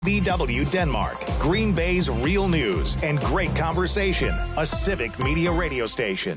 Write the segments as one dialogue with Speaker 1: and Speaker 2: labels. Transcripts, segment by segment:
Speaker 1: VW Denmark, Green Bay's real news and great conversation. A Civic Media radio station.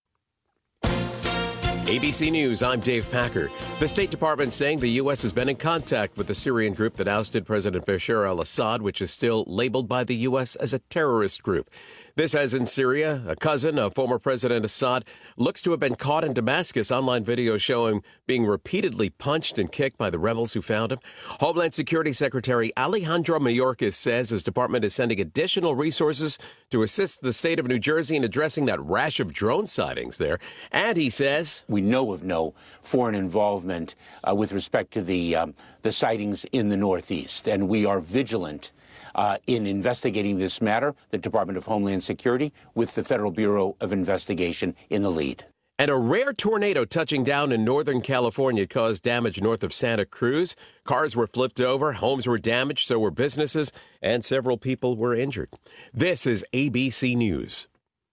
Speaker 2: ABC News, I'm Dave Packer. The State Department saying the U.S. has been in contact with the Syrian group that ousted President Bashar al-Assad, which is still labeled by the U.S. as a terrorist group. This as in Syria, a cousin of former President Assad looks to have been caught in Damascus. Online video showing being repeatedly punched and kicked by the rebels who found him. Homeland Security Secretary Alejandro Mayorkas says his department is sending additional resources to assist the state of New Jersey in addressing that rash of drone sightings there. And he says,
Speaker 3: we know of no foreign involvement with respect to the sightings in the Northeast, and we are vigilant in investigating this matter, the Department of Homeland Security, with the Federal Bureau of Investigation in the lead.
Speaker 2: And a rare tornado touching down in Northern California caused damage north of Santa Cruz. Cars were flipped over, homes were damaged, so were businesses, and several people were injured. This is ABC News.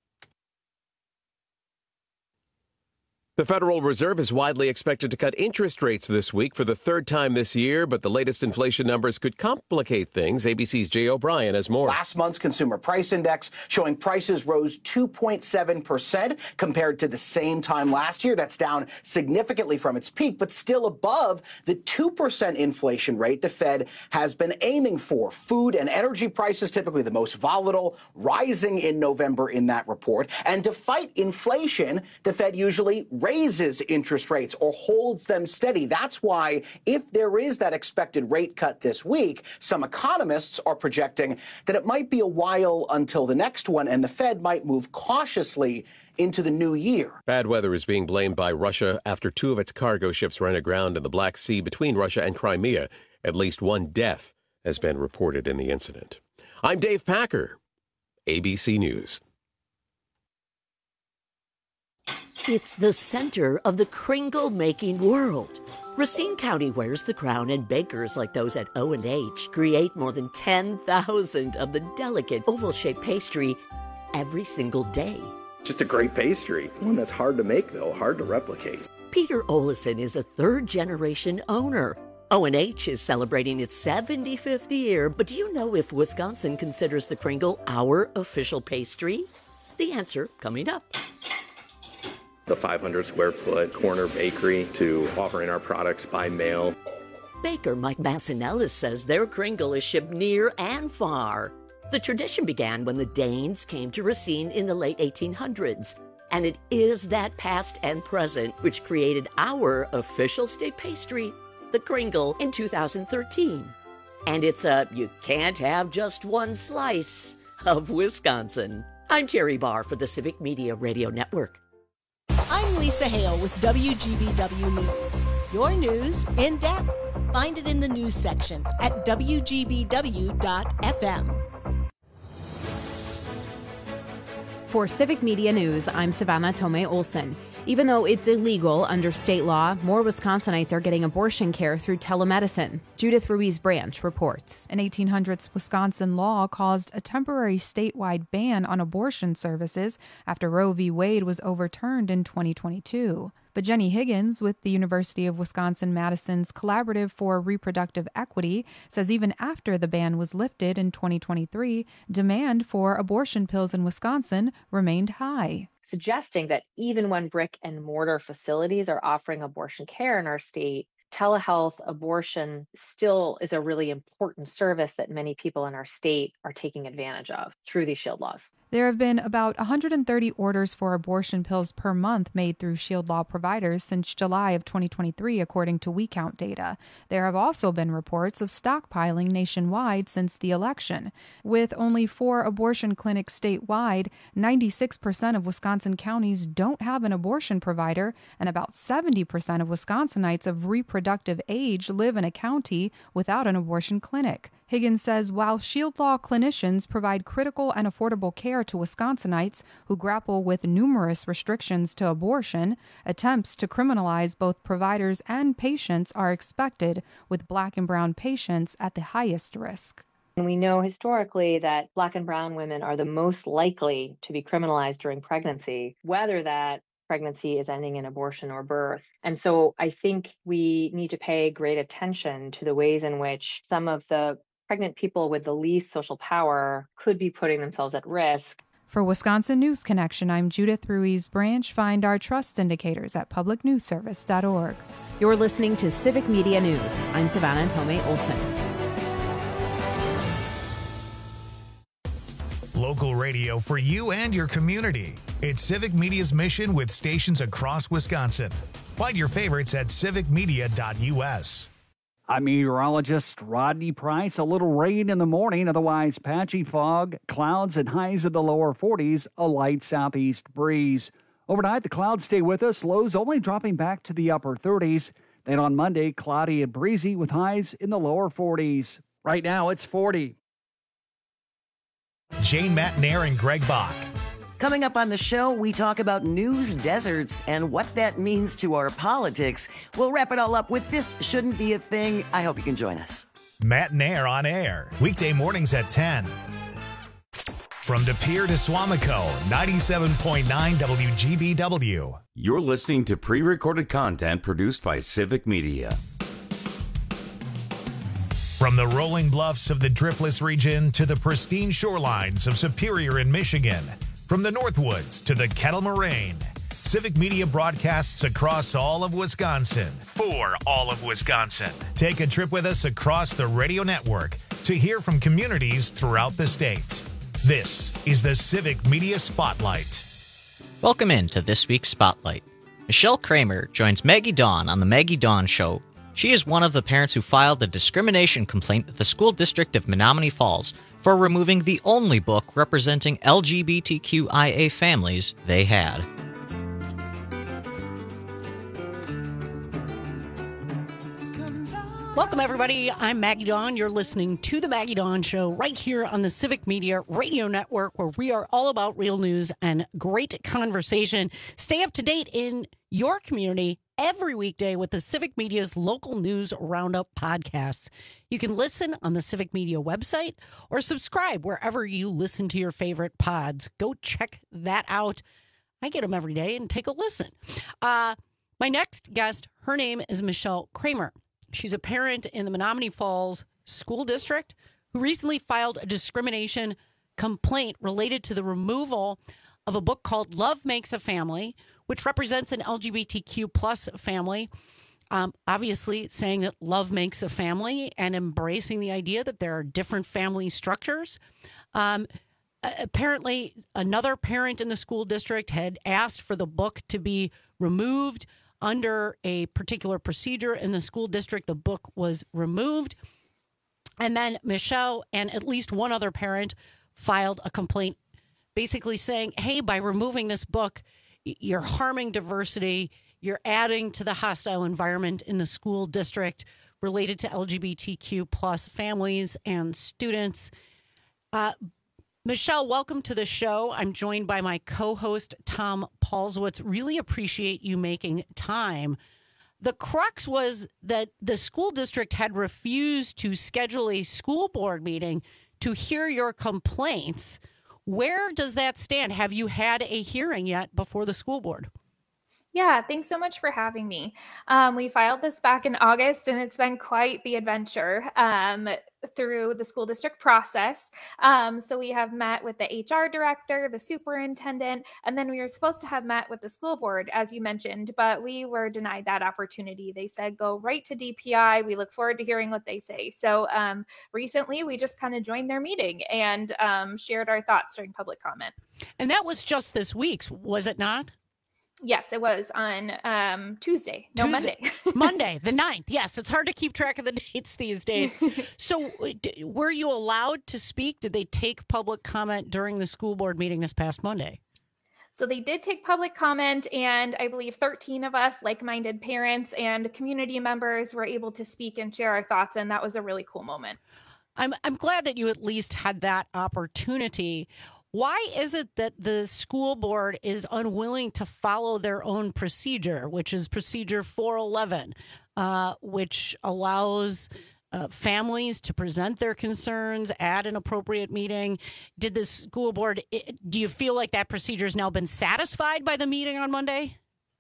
Speaker 2: The Federal Reserve is widely expected to cut interest rates this week for the third time this year, but the latest inflation numbers could complicate things. ABC's Jay O'Brien has more.
Speaker 4: Last month's consumer price index showing prices rose 2.7% compared to the same time last year. That's down significantly from its peak, but still above the 2% inflation rate the Fed has been aiming for. Food and energy prices, typically the most volatile, rising in November in that report. And to fight inflation, the Fed usually raises interest rates or holds them steady. That's why if there is that expected rate cut this week, some economists are projecting that it might be a while until the next one, and the Fed might move cautiously into the new year.
Speaker 2: Bad weather is being blamed by Russia after two of its cargo ships ran aground in the Black Sea between Russia and Crimea. At least one death has been reported in the incident. I'm Dave Packer, ABC News.
Speaker 5: It's the center of the Kringle-making world. Racine County wears the crown, and bakers like those at O&H create more than 10,000 of the delicate oval-shaped pastry every single day.
Speaker 6: Just a great pastry. One that's hard to make, though, hard to replicate.
Speaker 5: Peter Olison is a third-generation owner. O&H is celebrating its 75th year, but do you know if Wisconsin considers the Kringle our official pastry? The answer coming up.
Speaker 6: The 500 square foot corner bakery to offering our products by mail.
Speaker 5: Baker Mike Massinellis says their Kringle is shipped near and far. The tradition began when the Danes came to Racine in the late 1800s, and it is that past and present which created our official state pastry, the Kringle, in 2013. And it's a you can't have just one slice of Wisconsin. I'm Terry Barr for the Civic Media Radio Network.
Speaker 7: I'm Lisa Hale with WGBW News. Your news in depth. Find it in the news section at WGBW.FM.
Speaker 8: For Civic Media News, I'm Savannah Tomei Olson. Even though it's illegal under state law, more Wisconsinites are getting abortion care through telemedicine. Judith Ruiz Branch reports.
Speaker 9: An 1800s Wisconsin law caused a temporary statewide ban on abortion services after Roe v. Wade was overturned in 2022. But Jenny Higgins with the University of Wisconsin-Madison's Collaborative for Reproductive Equity says even after the ban was lifted in 2023, demand for abortion pills in Wisconsin remained high,
Speaker 10: suggesting that even when brick and mortar facilities are offering abortion care in our state, telehealth abortion still is a really important service that many people in our state are taking advantage of through these SHIELD laws.
Speaker 9: There have been about 130 orders for abortion pills per month made through SHIELD law providers since July of 2023, according to WeCount data. There have also been reports of stockpiling nationwide since the election. With only 4 abortion clinics statewide, 96% of Wisconsin counties don't have an abortion provider, and about 70% of Wisconsinites of reproductive age live in a county without an abortion clinic. Higgins says while SHIELD law clinicians provide critical and affordable care to Wisconsinites who grapple with numerous restrictions to abortion, attempts to criminalize both providers and patients are expected, with Black and brown patients at the highest risk.
Speaker 10: And we know historically that Black and brown women are the most likely to be criminalized during pregnancy, whether that pregnancy is ending in abortion or birth. And so I think we need to pay great attention to the ways in which some of the pregnant people with the least social power could be putting themselves at risk.
Speaker 9: For Wisconsin News Connection, I'm Judith Ruiz Branch. Find our trust indicators at publicnewsservice.org.
Speaker 8: You're listening to Civic Media News. I'm Savannah Tomei Olson.
Speaker 1: Local radio for you and your community. It's Civic Media's mission with stations across Wisconsin. Find your favorites at civicmedia.us.
Speaker 11: I'm meteorologist Rodney Price. A little rain in the morning, otherwise patchy fog, clouds and highs in the lower 40s, a light southeast breeze. Overnight, the clouds stay with us, lows only dropping back to the upper 30s. Then on Monday, cloudy and breezy with highs in the lower 40s. Right now, it's 40.
Speaker 1: Jane Matnair and Greg Bach.
Speaker 12: Coming up on the show, we talk about news deserts and what that means to our politics. We'll wrap it all up with This Shouldn't Be a Thing. I hope you can join us.
Speaker 1: Matnair on air, weekday mornings at 10. From De Pere to Swamico, 97.9 WGBW.
Speaker 13: You're listening to pre-recorded content produced by Civic Media.
Speaker 1: From the rolling bluffs of the Driftless region to the pristine shorelines of Superior in Michigan. From the Northwoods to the Kettle Moraine, Civic Media broadcasts across all of Wisconsin for all of Wisconsin. Take a trip with us across the radio network to hear from communities throughout the state. This is the Civic Media Spotlight.
Speaker 14: Welcome into this week's Spotlight. Michelle Kramer joins Maggie Dawn on The Maggie Dawn Show. She is one of the parents who filed a discrimination complaint with the school district of Menomonee Falls for removing the only book representing LGBTQIA families they had.
Speaker 15: Welcome, everybody. I'm Maggie Dawn. You're listening to The Maggie Dawn Show right here on the Civic Media Radio Network, where we are all about real news and great conversation. Stay up to date in your community every weekday with the Civic Media's local news roundup podcasts. You can listen on the Civic Media website or subscribe wherever you listen to your favorite pods. Go check that out. I get them every day and take a listen. My next guest, her name is Michelle Kramer. She's a parent in the Menomonee Falls School District who recently filed a discrimination complaint related to the removal of a book called Love Makes a Family, which represents an LGBTQ plus family. Obviously saying that love makes a family and embracing the idea that there are different family structures. Apparently, another parent in the school district had asked for the book to be removed under a particular procedure in the school district. The book was removed. And then Michelle and at least one other parent filed a complaint basically saying, hey, by removing this book, you're harming diversity. You're adding to the hostile environment in the school district related to LGBTQ plus families and students. Michelle, welcome to the show. I'm joined by my co-host, Tom Paulswitz. Really appreciate you making time. The crux was that the school district had refused to schedule a school board meeting to hear your complaints. Where does that stand? Have you had a hearing yet before the school board?
Speaker 16: Yeah, thanks so much for having me. We filed this back in August, and it's been quite the adventure through the school district process. So we have met with the HR director, the superintendent, and then we were supposed to have met with the school board, as you mentioned, but we were denied that opportunity. They said, go right to DPI. We look forward to hearing what they say. So recently, we just kind of joined their meeting and shared our thoughts during public comment.
Speaker 15: And that was just this week, was it not?
Speaker 16: Yes, it was on Tuesday. Monday.
Speaker 15: Monday, the 9th. Yes, it's hard to keep track of the dates these days. So were you allowed to speak? Did they take public comment during the school board meeting this past Monday?
Speaker 16: So they did take public comment, and I believe 13 of us, like-minded parents and community members, were able to speak and share our thoughts, and that was a really cool moment.
Speaker 15: I'm glad that you at least had that opportunity. Why is it that the school board is unwilling to follow their own procedure, which is Procedure 411, which allows families to present their concerns at an appropriate meeting? Did the school board, do you feel like that procedure has now been satisfied by the meeting on Monday?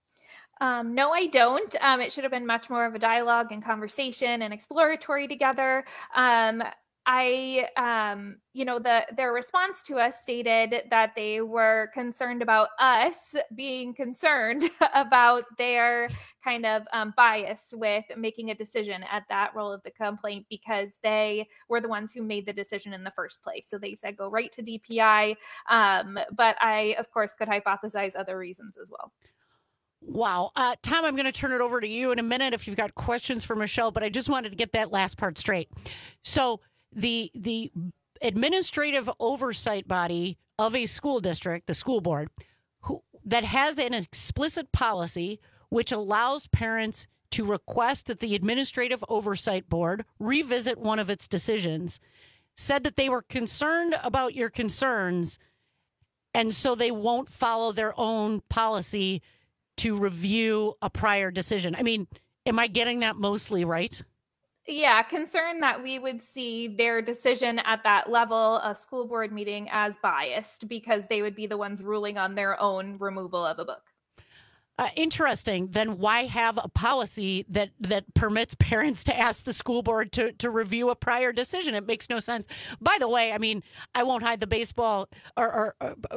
Speaker 16: No, I don't. It should have been much more of a dialogue and conversation and exploratory together. their response to us stated that they were concerned about us being concerned about their kind of bias with making a decision at that role of the complaint, because they were the ones who made the decision in the first place. So they said go right to DPI. But I, of course, could hypothesize other reasons as well.
Speaker 15: Wow. Tom, I'm going to turn it over to you in a minute if you've got questions for Michelle, but I just wanted to get that last part straight. So the administrative oversight body of a school district, the school board, that has an explicit policy which allows parents to request that the administrative oversight board revisit one of its decisions, said that they were concerned about your concerns, and so they won't follow their own policy to review a prior decision. I mean, am I getting that mostly right?
Speaker 16: Yeah, concerned that we would see their decision at that level, a school board meeting, as biased because they would be the ones ruling on their own removal of a book.
Speaker 15: Interesting. Then why have a policy that permits parents to ask the school board to review a prior decision? It makes no sense. By the way, I mean, I won't hide the baseball or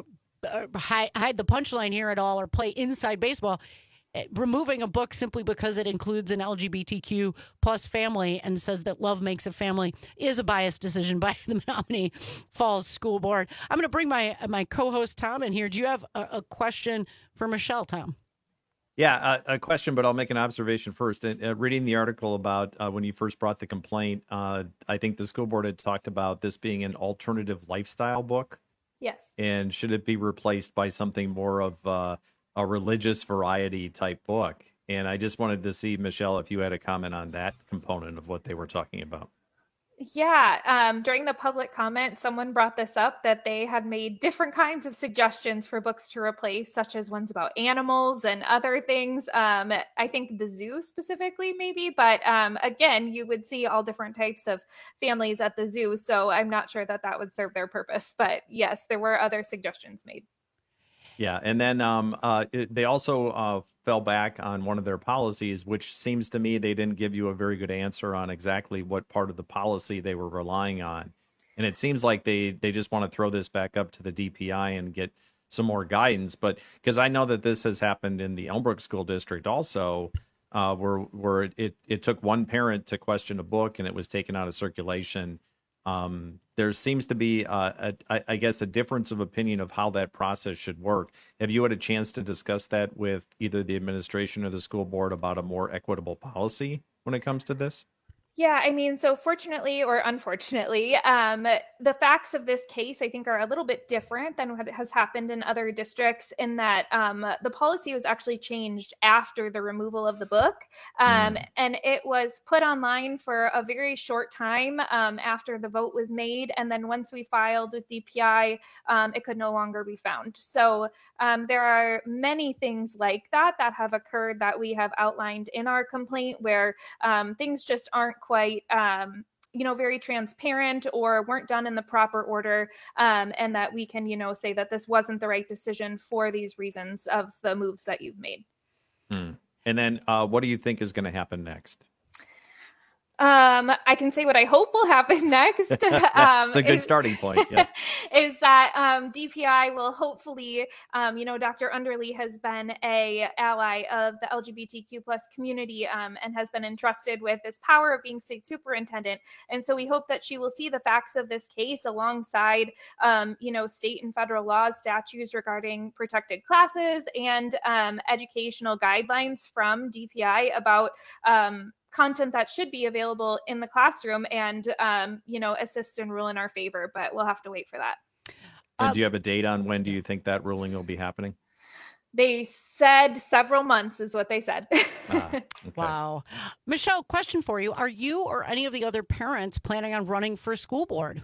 Speaker 15: hide the punchline here at all or play inside baseball. Removing a book simply because it includes an LGBTQ plus family and says that love makes a family is a biased decision by the Menominee Falls School Board. I'm going to bring my co-host Tom in here. Do you have a question for Michelle, Tom?
Speaker 17: Yeah, a question, but I'll make an observation first. Reading the article about when you first brought the complaint, I think the school board had talked about this being an alternative lifestyle book.
Speaker 16: Yes.
Speaker 17: And should it be replaced by something more of a religious variety type book? And I just wanted to see, Michelle, if you had a comment on that component of what they were talking about.
Speaker 16: Yeah, during the public comment, someone brought this up, that they had made different kinds of suggestions for books to replace, such as ones about animals and other things. I think the zoo specifically, maybe, but again, you would see all different types of families at the zoo, so I'm not sure that would serve their purpose. But yes, there were other suggestions made.
Speaker 17: Yeah, and then they also fell back on one of their policies, which seems to me they didn't give you a very good answer on exactly what part of the policy they were relying on. And it seems like they just want to throw this back up to the DPI and get some more guidance. But because I know that this has happened in the Elmbrook School District also, where it took one parent to question a book and it was taken out of circulation. There seems to be, I guess, a difference of opinion of how that process should work. Have you had a chance to discuss that with either the administration or the school board about a more equitable policy when it comes to this?
Speaker 16: Yeah, I mean, so fortunately or unfortunately, the facts of this case, I think, are a little bit different than what has happened in other districts, in that the policy was actually changed after the removal of the book. And it was put online for a very short time after the vote was made. And then once we filed with DPI, it could no longer be found. So there are many things like that have occurred that we have outlined in our complaint, where things just aren't quite, very transparent or weren't done in the proper order, and that we can, say that this wasn't the right decision for these reasons of the moves that you've made.
Speaker 17: And then what do you think is going to happen next?
Speaker 16: I can say what I hope will happen next.
Speaker 17: It's a good starting point. Yes.
Speaker 16: Is that DPI will hopefully, Dr. Underly has been an ally of the LGBTQ plus community and has been entrusted with this power of being state superintendent. And so we hope that she will see the facts of this case alongside, state and federal laws, statutes regarding protected classes, and educational guidelines from DPI about content that should be available in the classroom, and, assist and rule in our favor, but we'll have to wait for that.
Speaker 17: And do you have a date on when do you think that ruling will be happening?
Speaker 16: They said several months is what they said.
Speaker 17: Okay.
Speaker 15: Wow. Michelle, question for you. Are you or any of the other parents planning on running for school board?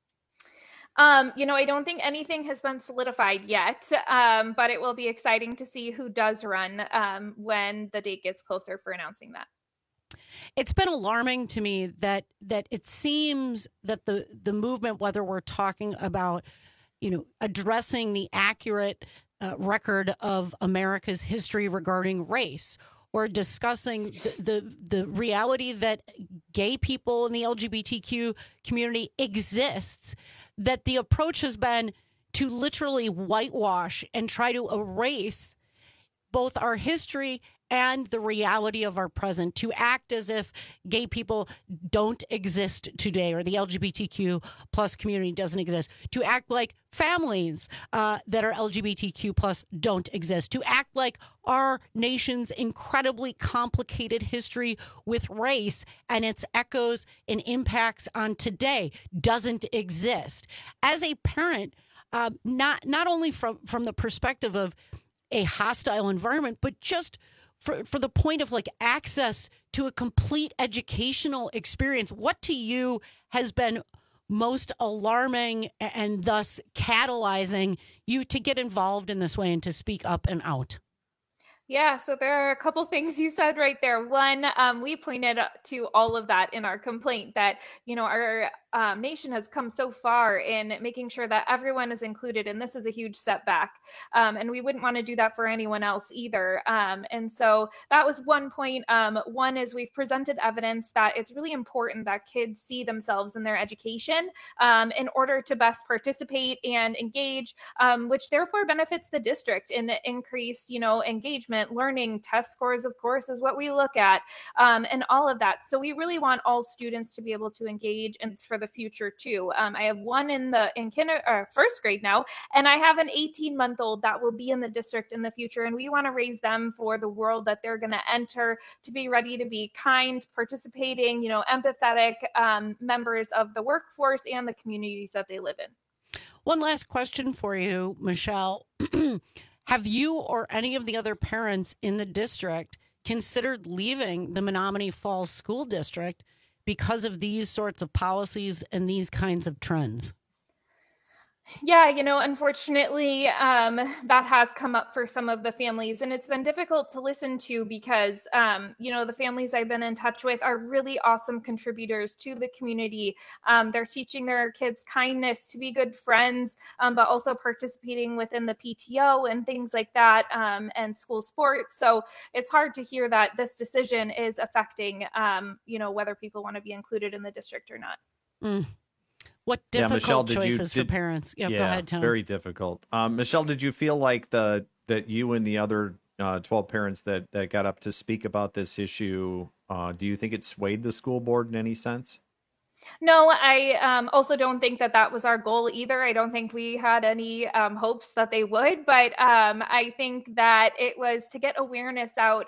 Speaker 16: I don't think anything has been solidified yet, but it will be exciting to see who does run when the date gets closer for announcing that.
Speaker 15: It's been alarming to me that it seems that the movement, whether we're talking about, addressing the accurate record of America's history regarding race, or discussing the reality that gay people in the LGBTQ community exists, that the approach has been to literally whitewash and try to erase both our history and the reality of our present, to act as if gay people don't exist today or the LGBTQ plus community doesn't exist, to act like families that are LGBTQ plus don't exist, to act like our nation's incredibly complicated history with race and its echoes and impacts on today doesn't exist. As a parent, not only from the perspective of a hostile environment, but just for the point of like access to a complete educational experience, what to you has been most alarming and thus catalyzing you to get involved in this way and to speak up and out?
Speaker 16: Yeah, so there are a couple things you said right there. One, we pointed to all of that in our complaint that, our nation has come so far in making sure that everyone is included, and this is a huge setback. And we wouldn't want to do that for anyone else either. And so that was one point. One is we've presented evidence that it's really important that kids see themselves in their education in order to best participate and engage, which therefore benefits the district in increased, engagement, learning, test scores, of course, is what we look at, and all of that. So we really want all students to be able to engage, and it's for the future too. I have one in first grade now, and I have an 18-month-old that will be in the district in the future, and we want to raise them for the world that they're going to enter, to be ready to be kind, participating, empathetic members of the workforce and the communities that they live in.
Speaker 15: One last question for you, Michelle. Have you or any of the other parents in the district considered leaving the Menominee Falls School District because of these sorts of policies and these kinds of trends?
Speaker 16: Yeah, unfortunately, that has come up for some of the families, and it's been difficult to listen to because, the families I've been in touch with are really awesome contributors to the community. They're teaching their kids kindness, to be good friends, but also participating within the PTO and things like that, and school sports. So it's hard to hear that this decision is affecting, whether people want to be included in the district or not.
Speaker 15: What difficult
Speaker 17: Michelle,
Speaker 15: choices for parents. Yeah, go ahead, Tom.
Speaker 17: Very difficult. Michelle, did you feel like that you and the other 12 parents that got up to speak about this issue, do you think it swayed the school board in any sense?
Speaker 16: No, I also don't think that was our goal either. I don't think we had any hopes that they would, but I think that it was to get awareness out.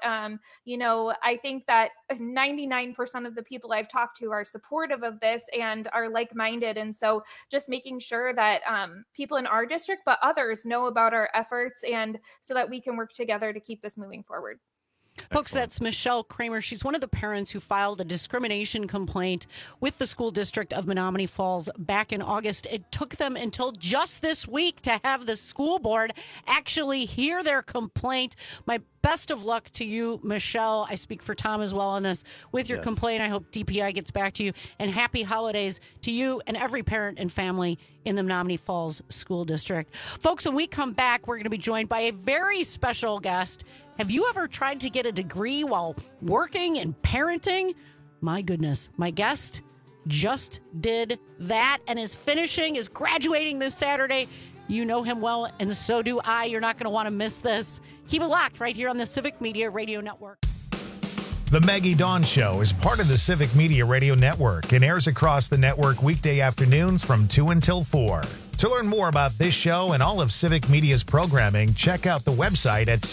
Speaker 16: I think that 99% of the people I've talked to are supportive of this and are like-minded. And so just making sure that people in our district, but others, know about our efforts, and so that we can work together to keep this moving forward.
Speaker 15: Folks, that's Michelle Kramer. She's one of the parents who filed a discrimination complaint with the school district of Menominee Falls back in August. It took them until just this week to have the school board actually hear their complaint. My best of luck to you, Michelle. I speak for Tom as well on this. With your complaint, I hope DPI gets back to you. And happy holidays to you and every parent and family in the Menominee Falls School District. Folks, when we come back, we're going to be joined by a very special guest. Have you ever tried to get a degree while working and parenting? My goodness, my guest just did that and is graduating this Saturday. You know him well, and so do I. You're not going to want to miss this. Keep it locked right here on the Civic Media Radio Network.
Speaker 1: The Maggie Dawn Show is part of the Civic Media Radio Network and airs across the network weekday afternoons from 2 until 4. To learn more about this show and all of Civic Media's programming, check out the website at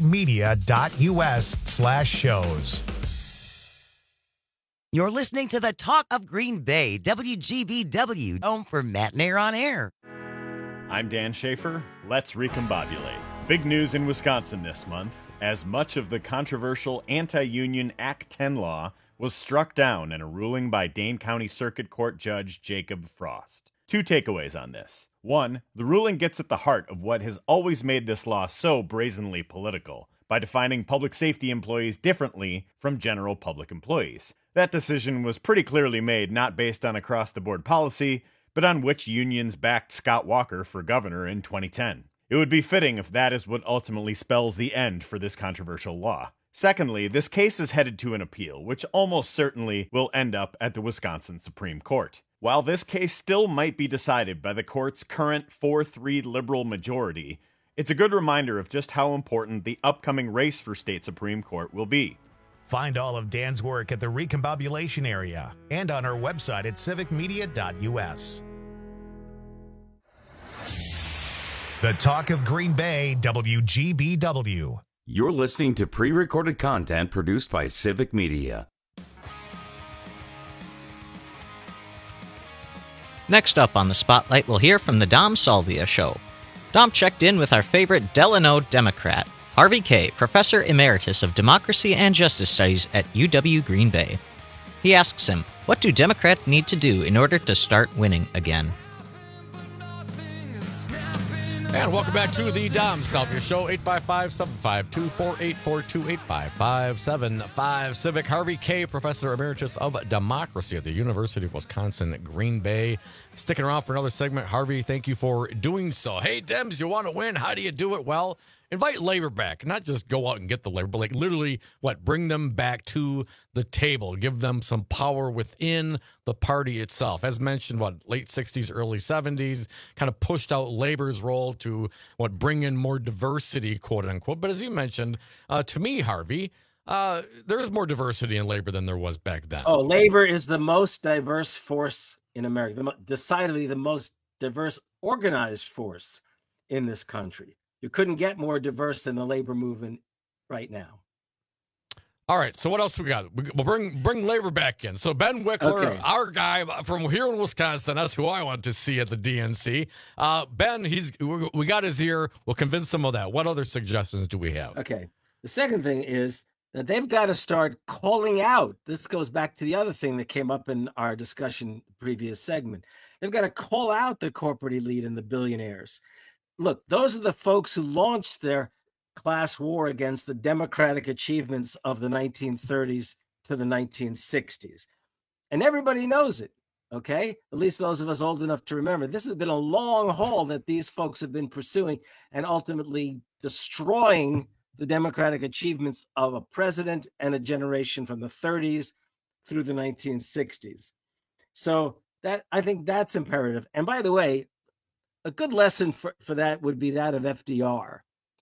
Speaker 1: civicmedia.us/shows.
Speaker 12: You're listening to the Talk of Green Bay, WGBW, home for Matt Nair on Air.
Speaker 18: I'm Dan Schaefer. Let's recombobulate. Big news in Wisconsin this month, as much of the controversial anti-union Act 10 law was struck down in a ruling by Dane County Circuit Court Judge Jacob Frost. Two takeaways on this. One, the ruling gets at the heart of what has always made this law so brazenly political, by defining public safety employees differently from general public employees. That decision was pretty clearly made not based on across-the-board policy, but on which unions backed Scott Walker for governor in 2010. It would be fitting if that is what ultimately spells the end for this controversial law. Secondly, this case is headed to an appeal, which almost certainly will end up at the Wisconsin Supreme Court. While this case still might be decided by the court's current 4-3 liberal majority, it's a good reminder of just how important the upcoming race for state Supreme Court will be.
Speaker 1: Find all of Dan's work at the Recombobulation area and on our website at civicmedia.us. The Talk of Green Bay, WGBW.
Speaker 13: You're listening to pre-recorded content produced by Civic Media.
Speaker 14: Next up on the Spotlight, we'll hear from the Dom Salvia Show. Dom checked in with our favorite Delano Democrat, Harvey Kaye, Professor Emeritus of Democracy and Justice Studies at UW Green Bay. He asks him, what do Democrats need to do in order to start winning again?
Speaker 19: And welcome back to the Dom Salvia Show, 855-752-4842, 855-755 Civic. Harvey Kaye, Professor Emeritus of Democracy at the University of Wisconsin, Green Bay. Sticking around for another segment. Harvey, thank you for doing so. Hey, Dems, you want to win? How do you do it? Well, invite labor back. Not just go out and get the labor, but like literally, bring them back to the table. Give them some power within the party itself. As mentioned, late 60s, early 70s, kind of pushed out labor's role to, bring in more diversity, quote unquote. But as you mentioned, to me, Harvey, there's more diversity in labor than there was back then.
Speaker 20: Oh, labor is the most diverse force in America, decidedly the most diverse organized force in this country. You couldn't get more diverse than the labor movement right now.
Speaker 19: All right, so what else we got? We'll bring labor back in. So Ben Wickler, our guy from here in Wisconsin, that's who I want to see at the DNC. Ben, we got his ear. We'll convince him of that. What other suggestions do we have?
Speaker 20: Okay. The second thing is that they've got to start calling out. This goes back to the other thing that came up in our discussion previous segment. They've got to call out the corporate elite and the billionaires. Look, those are the folks who launched their class war against the democratic achievements of the 1930s to the 1960s. And everybody knows it, okay? At least those of us old enough to remember. This has been a long haul that these folks have been pursuing and ultimately destroying the democratic achievements of a president and a generation from the 30s through the 1960s. So I think that's imperative. And by the way, a good lesson for that would be that of FDR.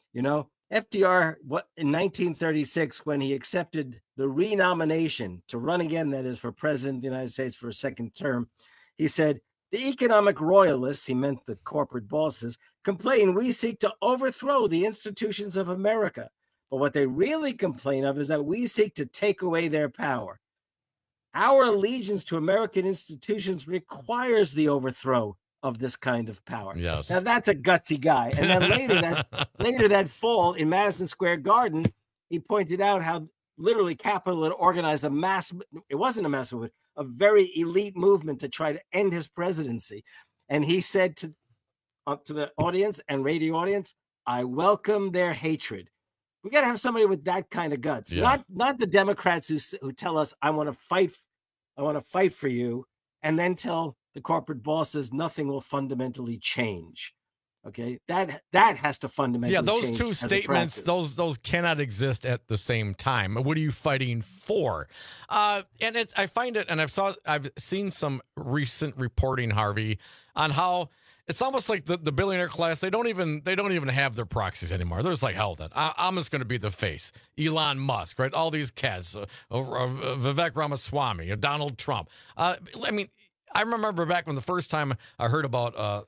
Speaker 20: FDR, in 1936, when he accepted the renomination to run again, that is for president of the United States for a second term, he said, the economic royalists, he meant the corporate bosses, complain we seek to overthrow the institutions of America. But what they really complain of is that we seek to take away their power. Our allegiance to American institutions requires the overthrow of this kind of power.
Speaker 19: Yes.
Speaker 20: Now that's a gutsy guy. And then later that fall in Madison Square Garden, he pointed out how literally Capitol had organized it wasn't a mass movement, a very elite movement to try to end his presidency. And he said to the audience and radio audience, I welcome their hatred. We got to have somebody with that kind of guts, not the Democrats who tell us, I want to fight for you, and then tell the corporate bosses nothing will fundamentally change. Okay, that has to fundamentally change.
Speaker 19: Those two statements, those cannot exist at the same time. What are you fighting for? And I find it, and I've seen some recent reporting, Harvey, on how it's almost like the billionaire class. They don't even have their proxies anymore. They're just like, hell, then I'm just going to be the face. Elon Musk, right? All these cats, Vivek Ramaswamy, Donald Trump. I remember back when the first time I heard about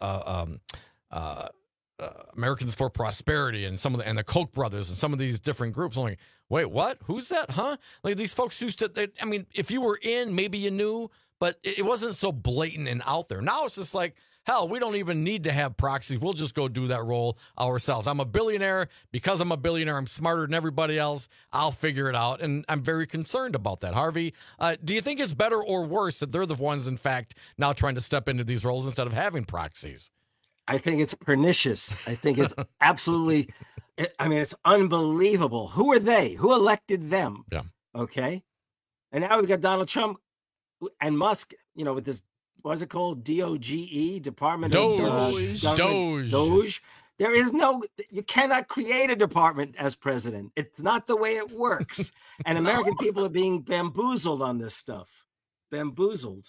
Speaker 19: Americans for Prosperity and the Koch brothers and some of these different groups. I'm like, wait, what? Who's that? Huh? Like these folks used to. If you were in, maybe you knew, but it wasn't so blatant and out there. Now it's just like, hell, we don't even need to have proxies. We'll just go do that role ourselves. I'm a billionaire. Because I'm a billionaire, I'm smarter than everybody else. I'll figure it out. And I'm very concerned about that. Harvey, do you think it's better or worse that they're the ones, in fact, now trying to step into these roles instead of having proxies?
Speaker 20: I think it's pernicious. I think it's absolutely, it's unbelievable. Who are they? Who elected them?
Speaker 19: Yeah.
Speaker 20: Okay. And now we've got Donald Trump and Musk, with this, what's it called? DOGE, Department
Speaker 19: Doge.
Speaker 20: of Doge. You cannot create a department as president. It's not the way it works. And American people are being bamboozled on this stuff. Bamboozled.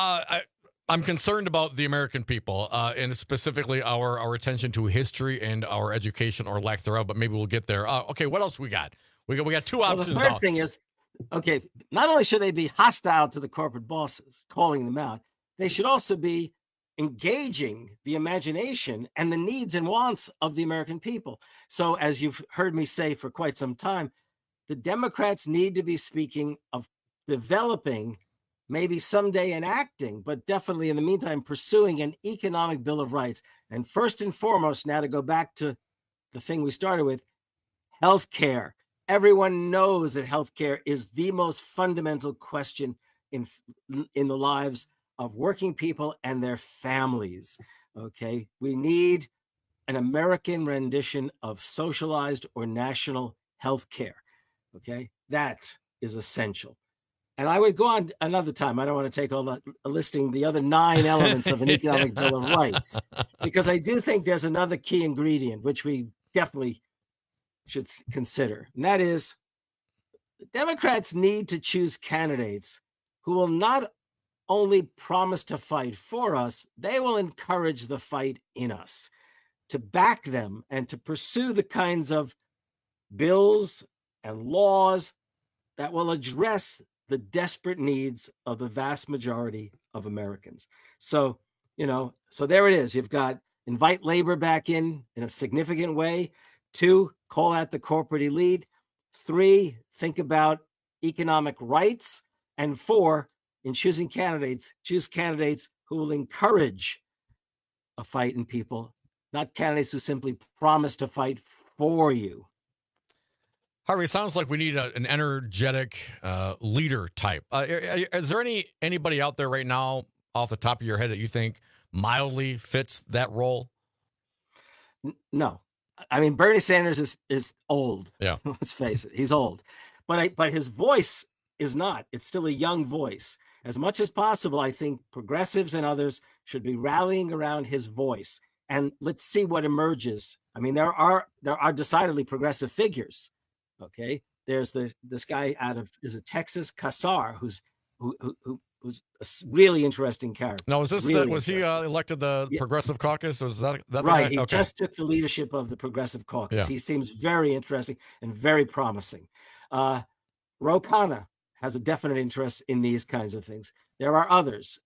Speaker 19: I'm concerned about the American people, and specifically our attention to history and our education or lack thereof, but maybe we'll get there. Okay, what else we got? We got two options.
Speaker 20: The third thing is, okay, not only should they be hostile to the corporate bosses, calling them out, they should also be engaging the imagination and the needs and wants of the American people. So as you've heard me say for quite some time, the Democrats need to be speaking of developing, maybe someday enacting, but definitely in the meantime, pursuing an economic Bill of Rights. And first and foremost, now to go back to the thing we started with, healthcare. Everyone knows that healthcare is the most fundamental question in the lives of working people and their families. Okay, we need an American rendition of socialized or national health care. Okay, that is essential. And I would go on another time. I don't want to take all that, listing the other 9 elements of an economic Bill of Rights, because I do think there's another key ingredient which we definitely should consider. And that is, the Democrats need to choose candidates who will not only promise to fight for us, they will encourage the fight in us, to back them and to pursue the kinds of bills and laws that will address the desperate needs of the vast majority of Americans. So, so there it is. You've got invite labor back in a significant way. 2, call out the corporate elite. 3, think about economic rights. And 4, in choosing candidates, choose candidates who will encourage a fight in people, not candidates who simply promise to fight for you.
Speaker 19: Harvey, it sounds like we need an energetic leader type. Is there anybody out there right now off the top of your head that you think mildly fits that role?
Speaker 20: No. I mean, Bernie Sanders is old.
Speaker 19: Yeah.
Speaker 20: Let's face it. He's old. But his voice is not. It's still a young voice. As much as possible, I think progressives and others should be rallying around his voice. And let's see what emerges. I mean, there are decidedly progressive figures. Okay, there's this guy out of Texas, Kassar, who's a really interesting character.
Speaker 19: Now, was he elected the Progressive Caucus? Was that
Speaker 20: right? He just took the leadership of the Progressive Caucus. Yeah. He seems very interesting and very promising. Ro Khanna has a definite interest in these kinds of things. There are others.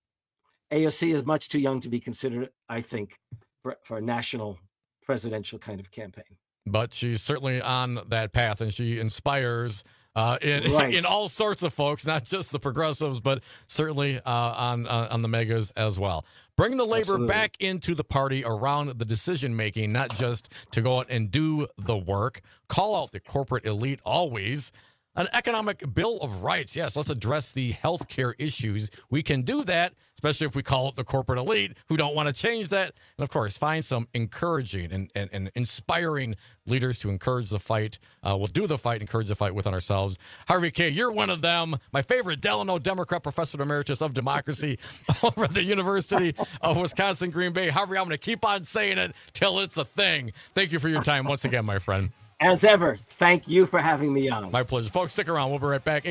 Speaker 20: AOC is much too young to be considered, I think, for a national presidential kind of campaign.
Speaker 19: But she's certainly on that path, and she inspires in all sorts of folks, not just the progressives, but certainly on the megas as well. Bring the labor back into the party around the decision-making, not just to go out and do the work. Call out the corporate elite always. An economic Bill of Rights. Yes, let's address the healthcare issues. We can do that, especially if we call it the corporate elite who don't want to change that. And, of course, find some encouraging and inspiring leaders to encourage the fight. We'll do the fight, encourage the fight within ourselves. Harvey Kaye, you're one of them. My favorite Delano Democrat Professor Emeritus of Democracy over at the University of Wisconsin, Green Bay. Harvey, I'm going to keep on saying it till it's a thing. Thank you for your time once again, my friend.
Speaker 20: As ever, thank you for having me on.
Speaker 19: My pleasure. Folks, stick around. We'll be right back.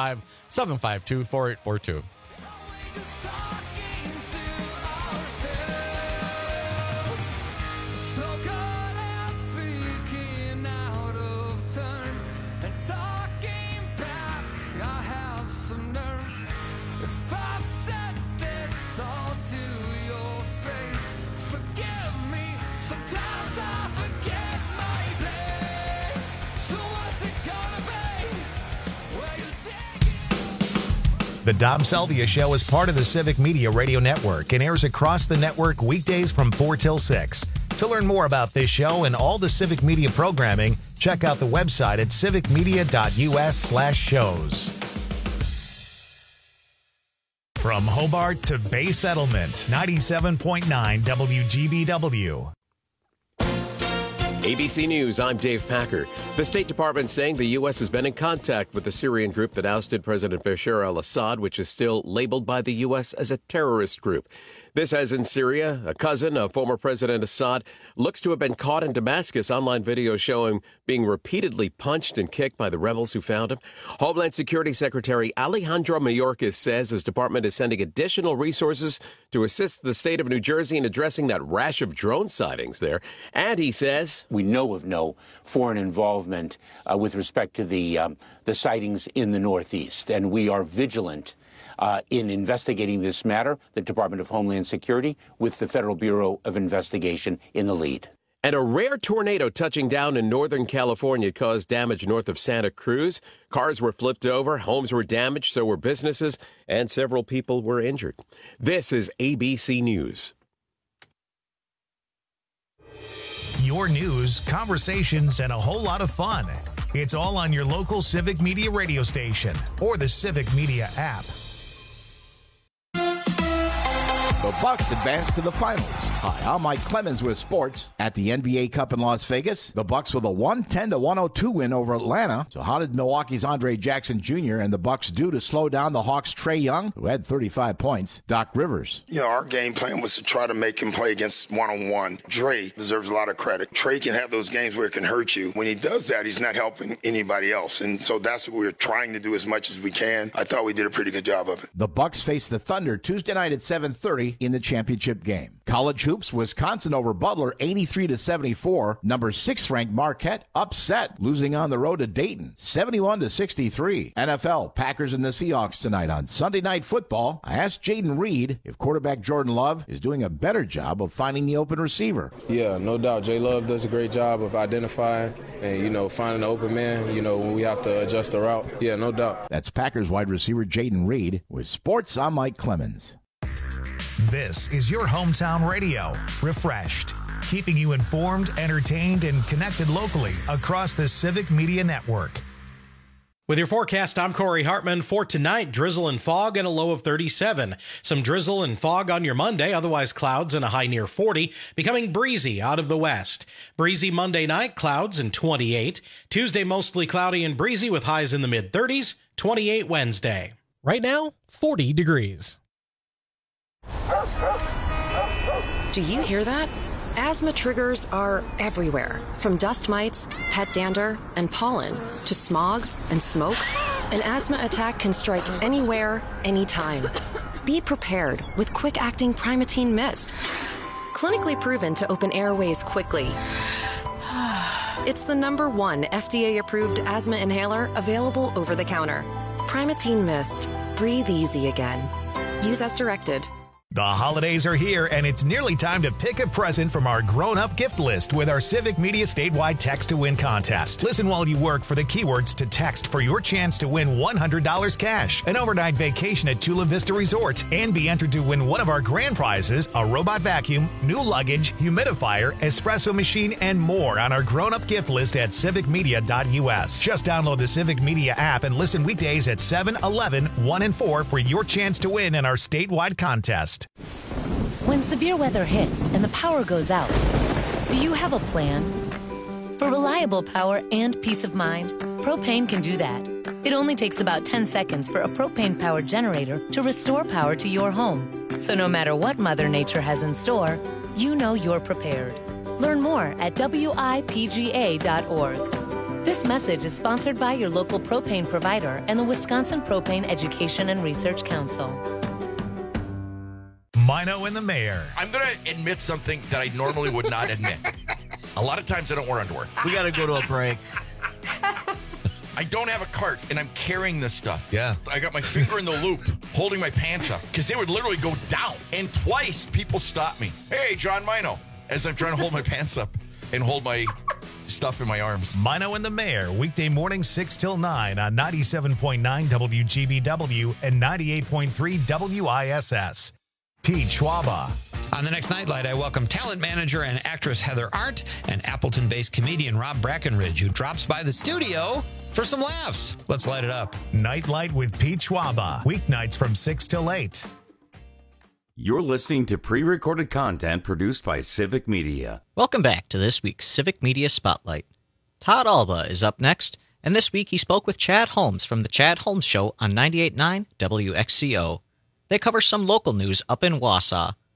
Speaker 19: 855-752-4842.
Speaker 1: The Dom Salvia Show is part of the Civic Media Radio Network and airs across the network weekdays from 4 till 6. To learn more about this show and all the Civic Media programming, check out the website at civicmedia.us/shows. From Hobart to Bay Settlement, 97.9 WGBW.
Speaker 2: ABC News, I'm Dave Packer. The State Department saying the U.S. has been in contact with the Syrian group that ousted President Bashar al-Assad, which is still labeled by the U.S. as a terrorist group. This as in Syria, a cousin of former President Assad looks to have been caught in Damascus. Online video showing being repeatedly punched and kicked by the rebels who found him. Homeland Security Secretary Alejandro Mayorkas says his department is sending additional resources to assist the state of New Jersey in addressing that rash of drone sightings there. And he says,
Speaker 3: we know of no foreign involvement with respect to the sightings in the Northeast, and we are vigilant in investigating this matter, the Department of Homeland Security, with the Federal Bureau of Investigation in the lead.
Speaker 2: And a rare tornado touching down in Northern California caused damage north of Santa Cruz. Cars were flipped over, homes were damaged, so were businesses, and several people were injured. This is ABC News.
Speaker 1: Your news, conversations, and a whole lot of fun. It's all on your local Civic Media radio station or the Civic Media app.
Speaker 21: The Bucks advance to the finals. Hi, I'm Mike Clemens with sports. At the NBA Cup in Las Vegas, the Bucks with a 110-102 win over Atlanta. So how did Milwaukee's Andre Jackson Jr. and the Bucks do to slow down the Hawks' Trae Young, who had 35 points? Doc Rivers.
Speaker 22: Our game plan was to try to make him play against one-on-one. Dre deserves a lot of credit. Trae can have those games where it can hurt you. When he does that, he's not helping anybody else. And so that's what we're trying to do as much as we can. I thought we did a pretty good job of it.
Speaker 21: The Bucks face the Thunder Tuesday night at 7:30 in the championship game. College hoops, Wisconsin over Butler 83-74. Number 6 ranked Marquette upset, losing on the road to Dayton 71-63. NFL, Packers and the Seahawks tonight on Sunday Night Football. I asked Jaden Reed if quarterback Jordan Love is doing a better job of finding the open receiver.
Speaker 23: Yeah, no doubt. Jay Love does a great job of identifying and, finding the open man, when we have to adjust the route. Yeah, no doubt.
Speaker 21: That's Packers wide receiver Jaden Reed. With sports, I'm Mike Clemens.
Speaker 1: This is your hometown radio, refreshed, keeping you informed, entertained, and connected locally across the Civic Media Network.
Speaker 24: With your forecast, I'm Corey Hartman. For tonight, drizzle and fog and a low of 37. Some drizzle and fog on your Monday, otherwise clouds and a high near 40, becoming breezy out of the west. Breezy Monday night, clouds and 28. Tuesday, mostly cloudy and breezy with highs in the mid-30s, 28 Wednesday.
Speaker 25: Right now, 40 degrees.
Speaker 26: Do you hear that? Asthma triggers are everywhere, from dust mites, pet dander, and pollen, to smog and smoke. An asthma attack can strike anywhere, anytime. Be prepared with quick-acting Primatene Mist. Clinically proven to open airways quickly. It's the #1 FDA-approved asthma inhaler available over the counter. Primatene Mist. Breathe easy again. Use as directed.
Speaker 1: The holidays are here, and it's nearly time to pick a present from our grown-up gift list with our Civic Media statewide text-to-win contest. Listen while you work for the keywords to text for your chance to win $100 cash, an overnight vacation at Chula Vista Resort, and be entered to win one of our grand prizes, a robot vacuum, new luggage, humidifier, espresso machine, and more on our grown-up gift list at civicmedia.us. Just download the Civic Media app and listen weekdays at 7, 11, 1, and 4 for your chance to win in our statewide contest.
Speaker 27: When severe weather hits and the power goes out, do you have a plan? For reliable power and peace of mind, Propane can do that. It only takes about 10 seconds for a propane-powered generator to restore power to your home. So no matter what Mother Nature has in store, you know you're prepared. Learn more at WIPGA.org. This message is sponsored by your local propane provider and the Wisconsin Propane Education and Research Council.
Speaker 1: Mino and the Mayor.
Speaker 28: I'm going to admit something that I normally would not admit. A lot of times I don't wear underwear.
Speaker 29: We got to go to a break.
Speaker 28: I don't have a cart, and I'm carrying this stuff.
Speaker 29: Yeah.
Speaker 28: I got my finger in the loop, holding my pants up, because they would literally go down. And twice, people stopped me. Hey, John Mino, as I'm trying to hold my pants up and hold my stuff in my arms.
Speaker 1: Mino and the Mayor, weekday mornings 6 till 9 on 97.9 WGBW and 98.3 WISS. Pete Schwaba.
Speaker 30: On the next Nightlight, I welcome talent manager and actress Heather Arndt and Appleton-based comedian Rob Brackenridge, who drops by the studio for some laughs. Let's light it up.
Speaker 1: Nightlight with Pete Schwaba, weeknights from 6 till 8.
Speaker 13: You're listening to pre-recorded content produced by Civic Media.
Speaker 14: Welcome back to this week's Civic Media Spotlight. Todd Alba is up next, and this week he spoke with Chad Holmes from The Chad Holmes Show on 98.9 WXCO. They cover some local news up in Wausau,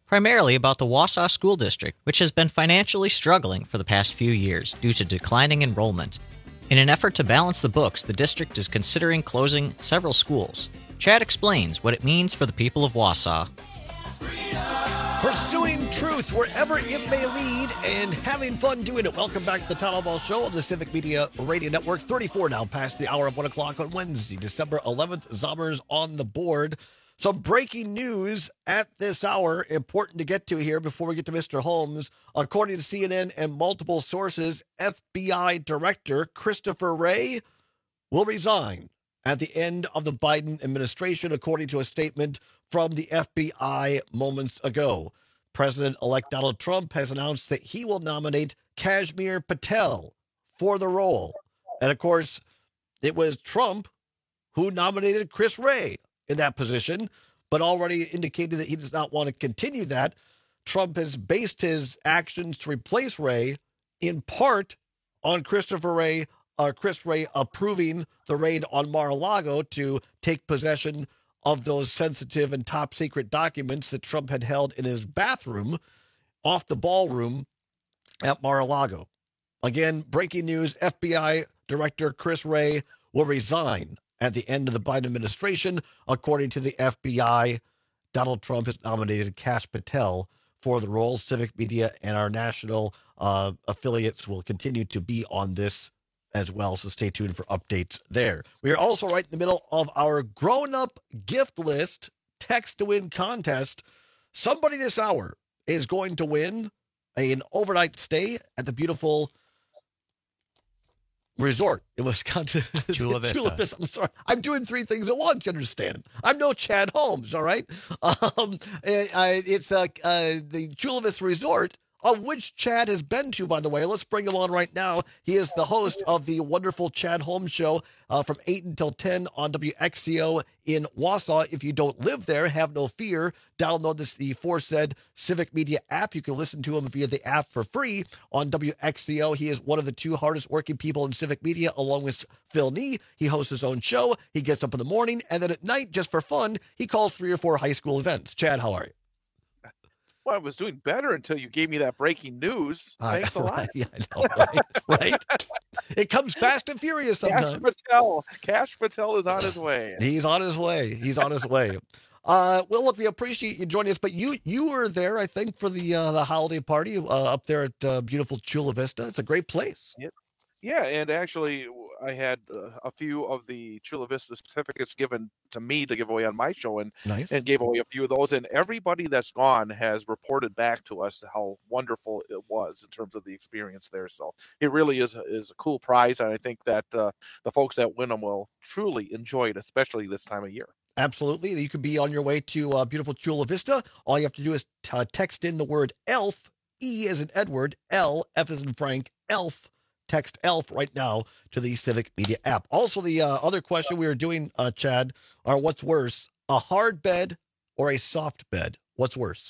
Speaker 14: primarily about the Wausau School District, which has been financially struggling for the past few years due to declining enrollment. In an effort to balance the books, the district is considering closing several schools. Chad explains what it means for the people of Wausau.
Speaker 4: Pursuing truth wherever it may lead and having fun doing it. Welcome back to the Town Hall Show on the Civic Media Radio Network. 34 now past the hour of 1 o'clock on Wednesday, December 11th. Zombers on the board. Some breaking news at this hour, important to get to here before we get to Mr. Holmes. According to CNN and multiple sources, FBI Director Christopher Wray will resign at the end of the Biden administration, according to a statement from the FBI moments ago. President-elect Donald Trump has announced that he will nominate Kashmir Patel for the role. And, of course, it was Trump who nominated Chris Wray in that position, but already indicated that he does not want to continue that. Trump has based his actions to replace Wray in part on Chris Wray approving the raid on Mar-a-Lago to take possession of those sensitive and top secret documents that Trump had held in his bathroom off the ballroom at Mar-a-Lago. Again, breaking news, FBI Director Chris Wray will resign at the end of the Biden administration. According to the FBI, Donald Trump has nominated Kash Patel for the role. Civic Media and our national affiliates will continue to be on this as well, so stay tuned for updates there. We are also right in the middle of our grown-up gift list text to win contest. Somebody this hour is going to win an overnight stay at the beautiful resort in Wisconsin.
Speaker 5: Chula Vista.
Speaker 4: Chula Vista. I'm sorry. I'm doing three things at once, you understand. I'm no Chad Holmes, all right? It's the Chula Vista Resort, of which Chad has been to, by the way. Let's bring him on right now. He is the host of the wonderful Chad Holmes Show from 8 until 10 on WXCO in Wausau. If you don't live there, have no fear. Download the aforesaid Civic Media app. You can listen to him via the app for free on WXCO. He is one of the two hardest working people in Civic Media, along with Phil Nee. He hosts his own show. He gets up in the morning, and then at night, just for fun, he calls 3 or 4 high school events. Chad, how are you?
Speaker 5: Well, I was doing better until you gave me that breaking news. Thanks a lot.
Speaker 4: Yeah, I know, right? It comes fast and furious sometimes.
Speaker 5: Kash Patel is on his way.
Speaker 4: He's on his way. Well, look, we appreciate you joining us, but you were there, I think, for the holiday party up there at beautiful Chula Vista. It's a great place.
Speaker 5: Yep. Yeah, and actually, I had a few of the Chula Vista certificates given to me to give away on my show, and gave away a few of those. And everybody that's gone has reported back to us how wonderful it was in terms of the experience there. So it really is a cool prize, and I think that the folks that win them will truly enjoy it, especially this time of year.
Speaker 4: Absolutely. You could be on your way to beautiful Chula Vista. All you have to do is text in the word ELF, E as in Edward, L, F as in Frank, ELF. Text ELF right now to the Civic Media app. Also, the other question we were doing, Chad, are what's worse, a hard bed or a soft bed? What's worse?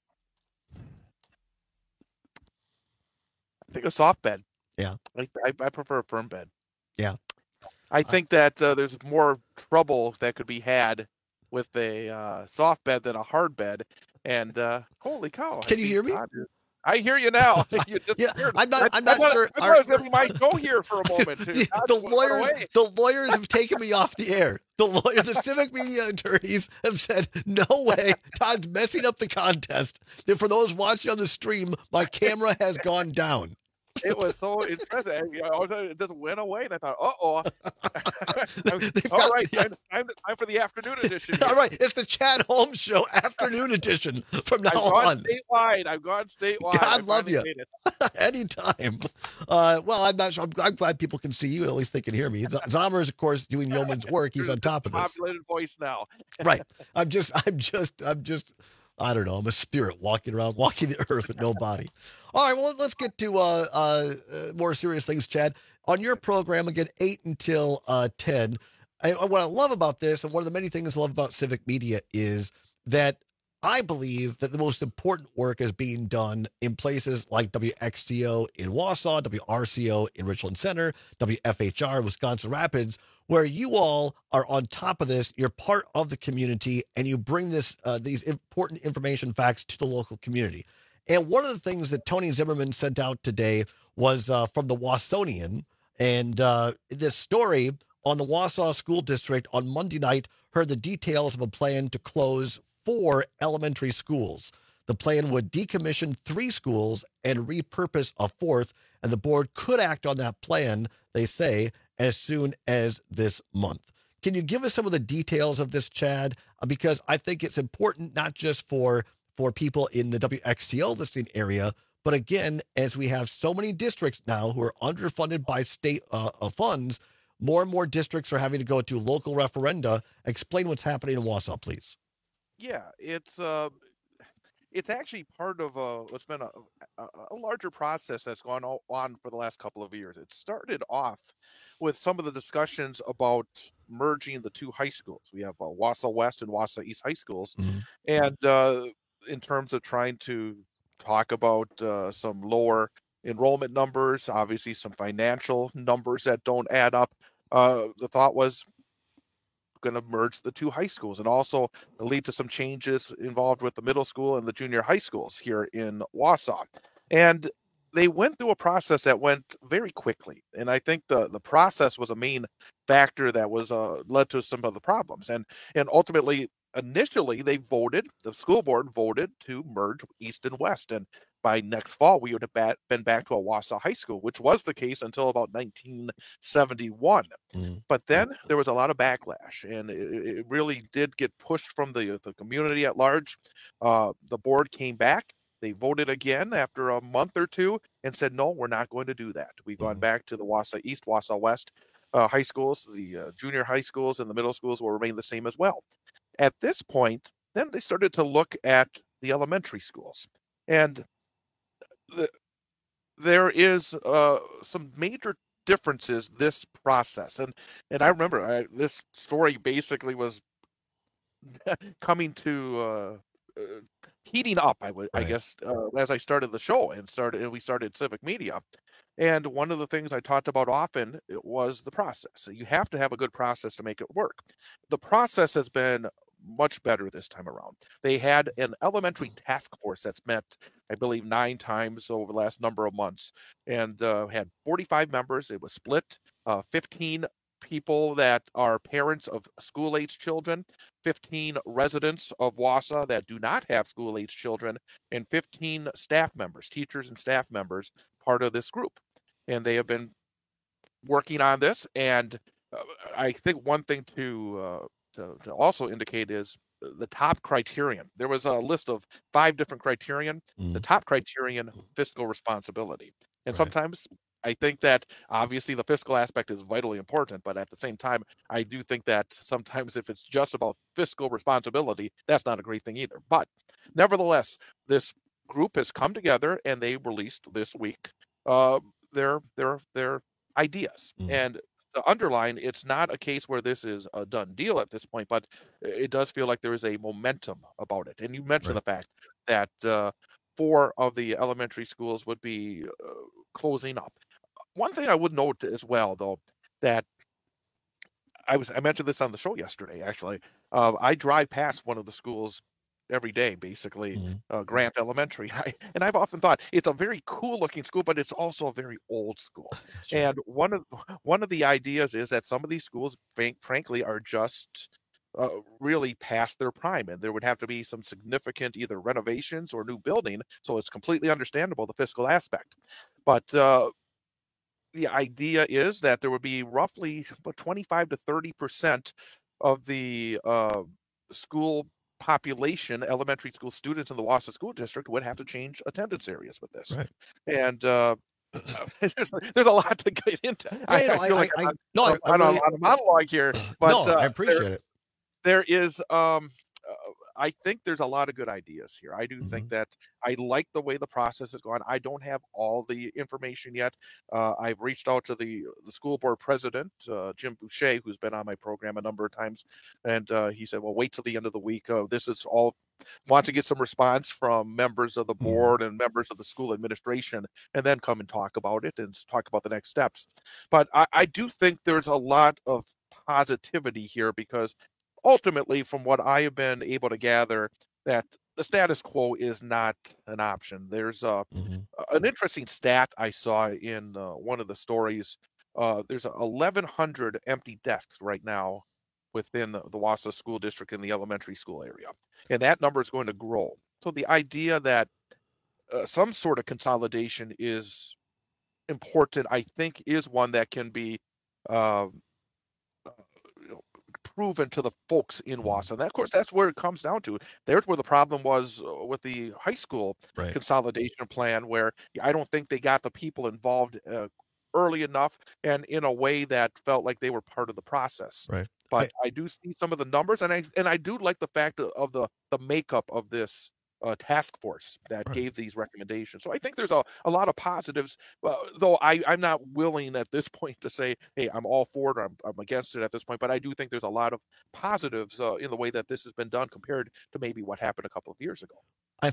Speaker 5: I think a soft bed.
Speaker 4: Yeah.
Speaker 5: I prefer a firm bed.
Speaker 4: Yeah.
Speaker 5: I think that there's more trouble that could be had with a soft bed than a hard bed. And holy cow.
Speaker 4: Can you hear me?
Speaker 5: I hear you now.
Speaker 4: I'm not sure.
Speaker 5: I thought we might go here for a moment.
Speaker 4: The lawyers have taken me off the air. The Civic Media attorneys have said, no way, Todd's messing up the contest. And for those watching on the stream, my camera has gone down.
Speaker 5: It was so impressive. It just went away, and I thought, all right, time for the afternoon edition.
Speaker 4: All right, it's the Chad Holmes Show afternoon edition from now on.
Speaker 5: I've gone statewide.
Speaker 4: God love you. Anytime. Well, I'm not sure. I'm glad people can see you. At least they can hear me. Zomer's, of course, doing yeoman's work. He's on top of this.
Speaker 5: Populated voice now.
Speaker 4: Right. I'm just. I don't know. I'm a spirit walking the earth with no body. All right, well, let's get to more serious things, Chad. On your program, again, 8 until 10, what I love about this, and one of the many things I love about Civic Media, is that I believe that the most important work is being done in places like WXTO in Wausau, WRCO in Richland Center, WFHR in Wisconsin Rapids, where you all are on top of this. You're part of the community, and you bring these important information facts to the local community. And one of the things that Tony Zimmerman sent out today was from the Wausonian, and this story on the Wausau School District on Monday night heard the details of a plan to close 4 elementary schools. The plan would decommission 3 schools and repurpose a 4th, and the board could act on that plan, they say, as soon as this month. Can you give us some of the details of this, Chad? Because I think it's important not just for people in the WXTO listing area, but again, as we have so many districts now who are underfunded by state funds, more and more districts are having to go to local referenda. Explain what's happening in Wausau, please.
Speaker 5: Yeah, it's actually part of what's been a larger process that's gone on for the last couple of years. It started off with some of the discussions about merging the 2 high schools. We have Wausau West and Wausau East high schools, and in terms of trying to talk about some lower enrollment numbers, obviously some financial numbers that don't add up. The thought was going to merge the 2 high schools and also lead to some changes involved with the middle school and the junior high schools here in Wausau. And they went through a process that went very quickly. And I think the process was a main factor that was led to some of the problems. And ultimately, initially, the school board voted to merge East and West. And by next fall, we would have been back to a Wausau high school, which was the case until about 1971. But then there was a lot of backlash, and it really did get pushed from the community at large. The board came back. They voted again after a month or two and said, no, we're not going to do that. We've gone back to the Wausau East, Wausau West high schools. The junior high schools and the middle schools will remain the same as well. At this point, then they started to look at the elementary schools. And there is some major differences this process. And I remember this story basically was coming to heating up, I guess, as I started the show and we started Civic Media. And one of the things I talked about often was the process. So you have to have a good process to make it work. The process has been much better this time around. They had an elementary task force that's met, I believe, 9 times over the last number of months, and had 45 members. It was split, 15 people that are parents of school-age children, 15 residents of Wausau that do not have school-age children, and 15 staff members, teachers and staff members, part of this group. And they have been working on this. And I think one thing to also indicate is the top criterion. There was a list of 5 different criterion. The top criterion, fiscal responsibility. And sometimes I think that obviously the fiscal aspect is vitally important, but at the same time, I do think that sometimes if it's just about fiscal responsibility, that's not a great thing either. But nevertheless, this group has come together and they released this week their ideas. And to underline, it's not a case where this is a done deal at this point, but it does feel like there is a momentum about it. And you mentioned the fact that 4 of the elementary schools would be closing up. One thing I would note as well, though, that I mentioned this on the show yesterday, actually. I drive past one of the schools every day, basically, Grant Elementary. And I've often thought it's a very cool looking school, but it's also a very old school. And one of the ideas is that some of these schools, frankly, are just really past their prime, and there would have to be some significant either renovations or new building. So it's completely understandable, the fiscal aspect. But the idea is that there would be roughly about 25 to 30% of the school population, elementary school students in the Wausau School District would have to change attendance areas with this. And there's a lot to get into. I feel like I'm on a monologue here, but
Speaker 4: I appreciate it.
Speaker 5: There is I think there's a lot of good ideas here. I do think that I like the way the process has gone. I don't have all the information yet. I've reached out to the school board president, Jim Boucher, who's been on my program a number of times, and he said, well, wait till the end of the week. This is all, want to get some response from members of the board and members of the school administration, and then come and talk about it and talk about the next steps. But I do think there's a lot of positivity here, because ultimately, from what I have been able to gather, that the status quo is not an option. There's an interesting stat I saw in one of the stories. There's 1,100 empty desks right now within the Wausau School District in the elementary school area, and that number is going to grow. So the idea that some sort of consolidation is important, I think, is one that can be proven to the folks in Wausau. And of course, that's where it comes down to. There's where the problem was with the high school consolidation plan, where I don't think they got the people involved early enough and in a way that felt like they were part of the process.
Speaker 4: Right.
Speaker 5: But I do see some of the numbers, and I do like the fact of the makeup of this task force that gave these recommendations. So I think there's a lot of positives, though I'm not willing at this point to say, hey, I'm all for it or I'm against it at this point. But I do think there's a lot of positives in the way that this has been done compared to maybe what happened a couple of years ago.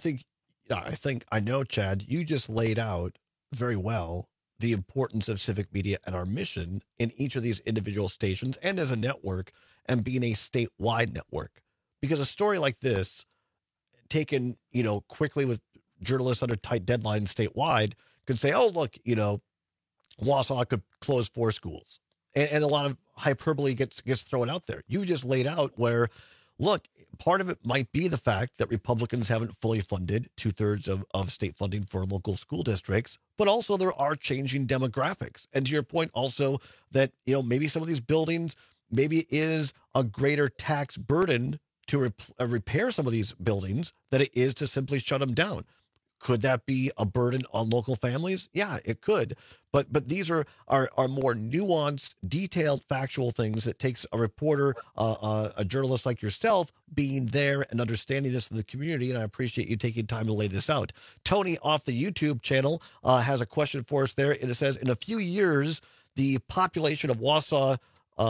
Speaker 4: I know, Chad, you just laid out very well the importance of civic media and our mission in each of these individual stations and as a network, and being a statewide network. Because a story like this, taken, quickly with journalists under tight deadlines statewide, could say, oh, look, Wausau could close 4 schools. And a lot of hyperbole gets thrown out there. You just laid out where, look, part of it might be the fact that Republicans haven't fully funded 2/3 of state funding for local school districts, but also there are changing demographics. And to your point also that, maybe some of these buildings, maybe it is a greater tax burden to repair some of these buildings than it is to simply shut them down. Could that be a burden on local families? Yeah, it could. But these are more nuanced, detailed, factual things that takes a reporter, a journalist like yourself, being there and understanding this in the community. And I appreciate you taking time to lay this out. Tony off the YouTube channel has a question for us there. And it says, in a few years, the population of Wausau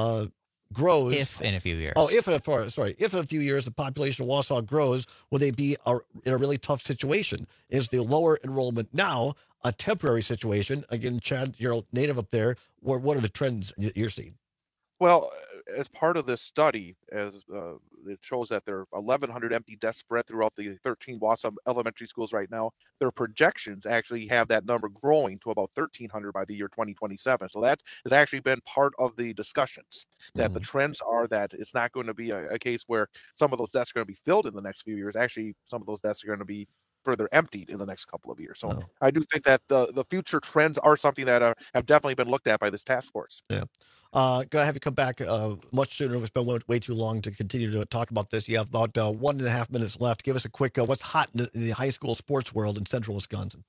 Speaker 4: grows.
Speaker 14: If in a few years.
Speaker 4: If in a few years the population of Wausau grows, will they be in a really tough situation? Is the lower enrollment now a temporary situation? Again, Chad, you're a native up there. What are the trends you're seeing?
Speaker 5: Well, as part of this study, as it shows that there are 1,100 empty desks spread throughout the 13 Wausau elementary schools right now. Their projections actually have that number growing to about 1,300 by the year 2027. So that has actually been part of the discussions, that the trends are that it's not going to be a case where some of those desks are going to be filled in the next few years. Actually, some of those desks are going to be further emptied in the next couple of years. So I do think that the future trends are something that have definitely been looked at by this task force.
Speaker 4: Yeah. Gonna have you come back much sooner. It's been way too long to continue to talk about this. You have about 1.5 minutes left. Give us a quick what's hot in the high school sports world in central Wisconsin.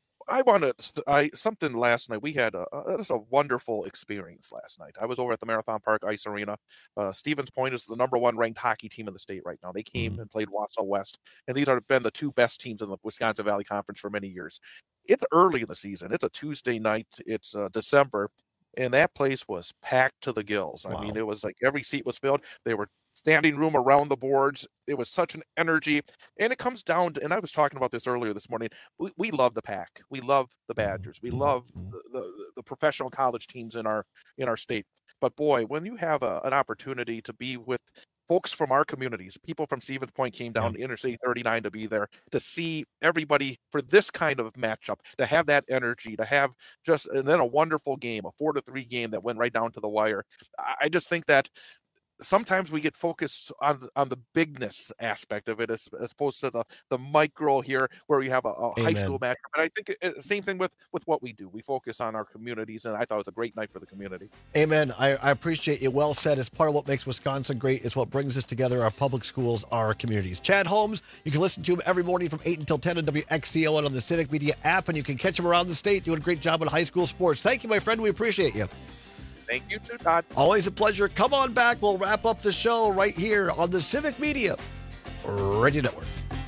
Speaker 5: Something last night. We had just a wonderful experience last night. I was over at the Marathon Park Ice Arena. Stevens Point is the #1 ranked hockey team in the state right now. They came and played Wausau West, and these have been the 2 best teams in the Wisconsin Valley Conference for many years. It's early in the season. It's a Tuesday night. It's December. And that place was packed to the gills. Wow. I mean, it was like every seat was filled. They were standing room around the boards. It was such an energy. And it comes down to, and I was talking about this earlier this morning, we love the Pack. We love the Badgers. We love the professional college teams in our state. But boy, when you have an opportunity to be with folks from our communities, people from Stevens Point came down to Interstate 39 to be there, to see everybody for this kind of matchup, to have that energy, to have and then a wonderful game, a 4-3 game that went right down to the wire. I just think that sometimes we get focused on the bigness aspect of it as opposed to the micro here where we have a high school matchup. And I think same thing with what we do. We focus on our communities, and I thought it was a great night for the community.
Speaker 4: Amen. I appreciate you. Well said. It's part of what makes Wisconsin great. It's what brings us together, our public schools, our communities. Chad Holmes, you can listen to him every morning from 8 until 10 on WXCO and on the Civic Media app, and you can catch him around the state doing a great job in high school sports. Thank you, my friend. We appreciate you.
Speaker 5: Thank you too, Todd.
Speaker 4: Always a pleasure. Come on back. We'll wrap up the show right here on the Civic Media Radio Network.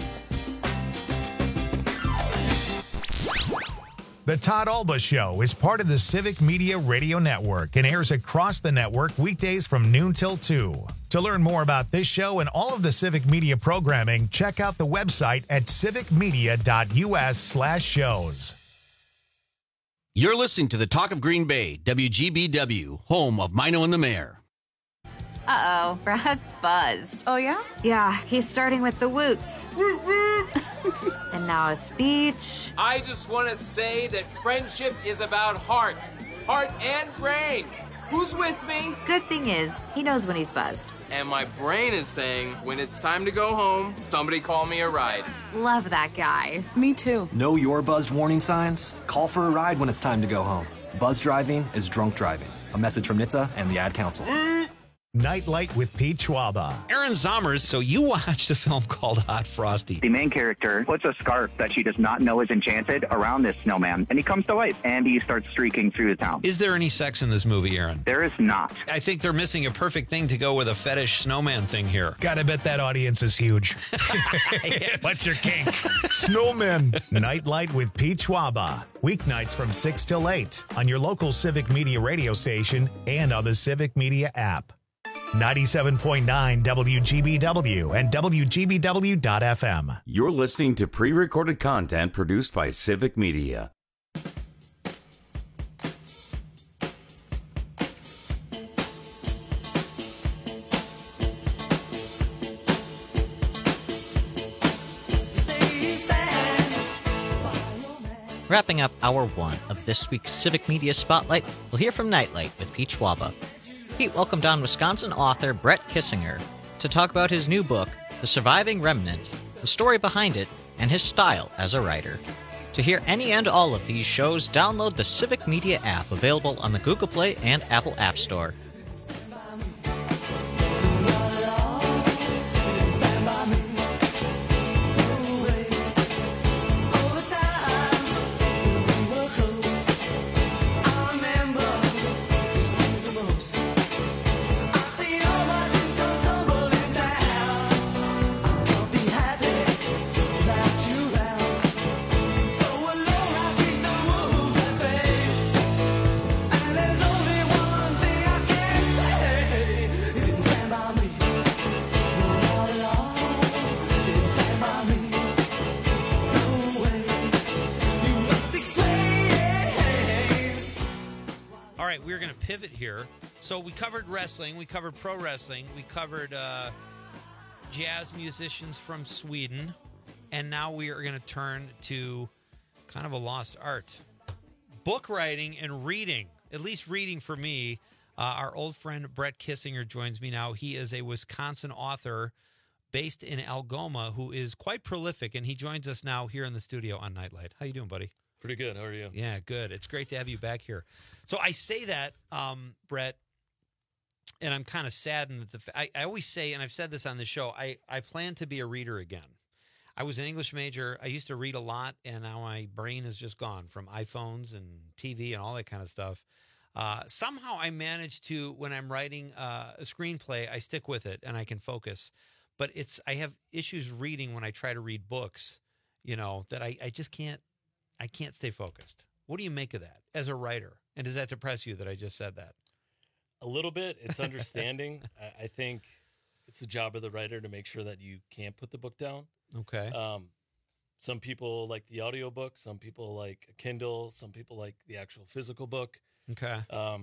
Speaker 1: The Todd Alba Show is part of the Civic Media Radio Network and airs across the network weekdays from noon till 2. To learn more about this show and all of the Civic Media programming, check out the website at civicmedia.us/shows.
Speaker 6: You're listening to the Talk of Green Bay, WGBW, home of Mino and the Mayor.
Speaker 7: Uh-oh, Brad's buzzed.
Speaker 8: Oh, yeah?
Speaker 7: Yeah, he's starting with the woots. And now a speech.
Speaker 9: I just want to say that friendship is about heart and brain. Who's with me?
Speaker 7: Good thing is, he knows when he's buzzed.
Speaker 9: And my brain is saying, when it's time to go home, somebody call me a ride.
Speaker 7: Love that guy.
Speaker 8: Me too.
Speaker 10: Know your buzzed warning signs? Call for a ride when it's time to go home. Buzz driving is drunk driving. A message from NHTSA and the Ad Council.
Speaker 1: Nightlight with Pete Schwaba.
Speaker 30: Aaron Zommers, so you watched a film called Hot Frosty.
Speaker 11: The main character puts a scarf that she does not know is enchanted around this snowman, and he comes to life, and he starts streaking through the town.
Speaker 30: Is there any sex in this movie, Aaron?
Speaker 11: There is not.
Speaker 30: I think they're missing a perfect thing to go with a fetish snowman thing here.
Speaker 1: Gotta bet that audience is huge. What's your kink? Snowmen. Nightlight with Pete Schwaba. Weeknights from 6 till 8 on your local Civic Media radio station and on the Civic Media app. 97.9 WGBW and WGBW.FM.
Speaker 13: You're listening to pre-recorded content produced by Civic Media.
Speaker 14: Wrapping up hour one of this week's Civic Media Spotlight, we'll hear from Nightlight with Pete Schwaba. Pete welcomed on Wisconsin author Brett Kissinger to talk about his new book, The Surviving Remnant, the story behind it, and his style as a writer. To hear any and all of these shows, download the Civic Media app available on the Google Play and Apple App Store.
Speaker 30: We're going to pivot here. So we covered wrestling, we covered pro wrestling, we covered jazz musicians from Sweden, and now we are going to turn to kind of a lost art. Book writing and reading, at least reading for me. Our old friend Brett Kissinger joins me now. He is a Wisconsin author based in Algoma who is quite prolific, and he joins us now here in the studio on Nightlight. How you doing, buddy?
Speaker 15: Pretty good. How are you?
Speaker 30: Yeah, good. It's great to have you back here. So I say that, Brett, and I'm kind of saddened that I always say, and I've said this on the show, I plan to be a reader again. I was an English major. I used to read a lot, and now my brain is just gone from iPhones and TV and all that kind of stuff. Somehow I managed to, when I'm writing a screenplay, I stick with it and I can focus. But I have issues reading when I try to read books, that I just can't. I can't stay focused. What do you make of that as a writer? And does that depress you that I just said that?
Speaker 15: A little bit. It's understanding. I think it's the job of the writer to make sure that you can't put the book down.
Speaker 30: Okay.
Speaker 15: Some people like the audiobook. Some people like a Kindle. Some people like the actual physical book.
Speaker 30: Okay.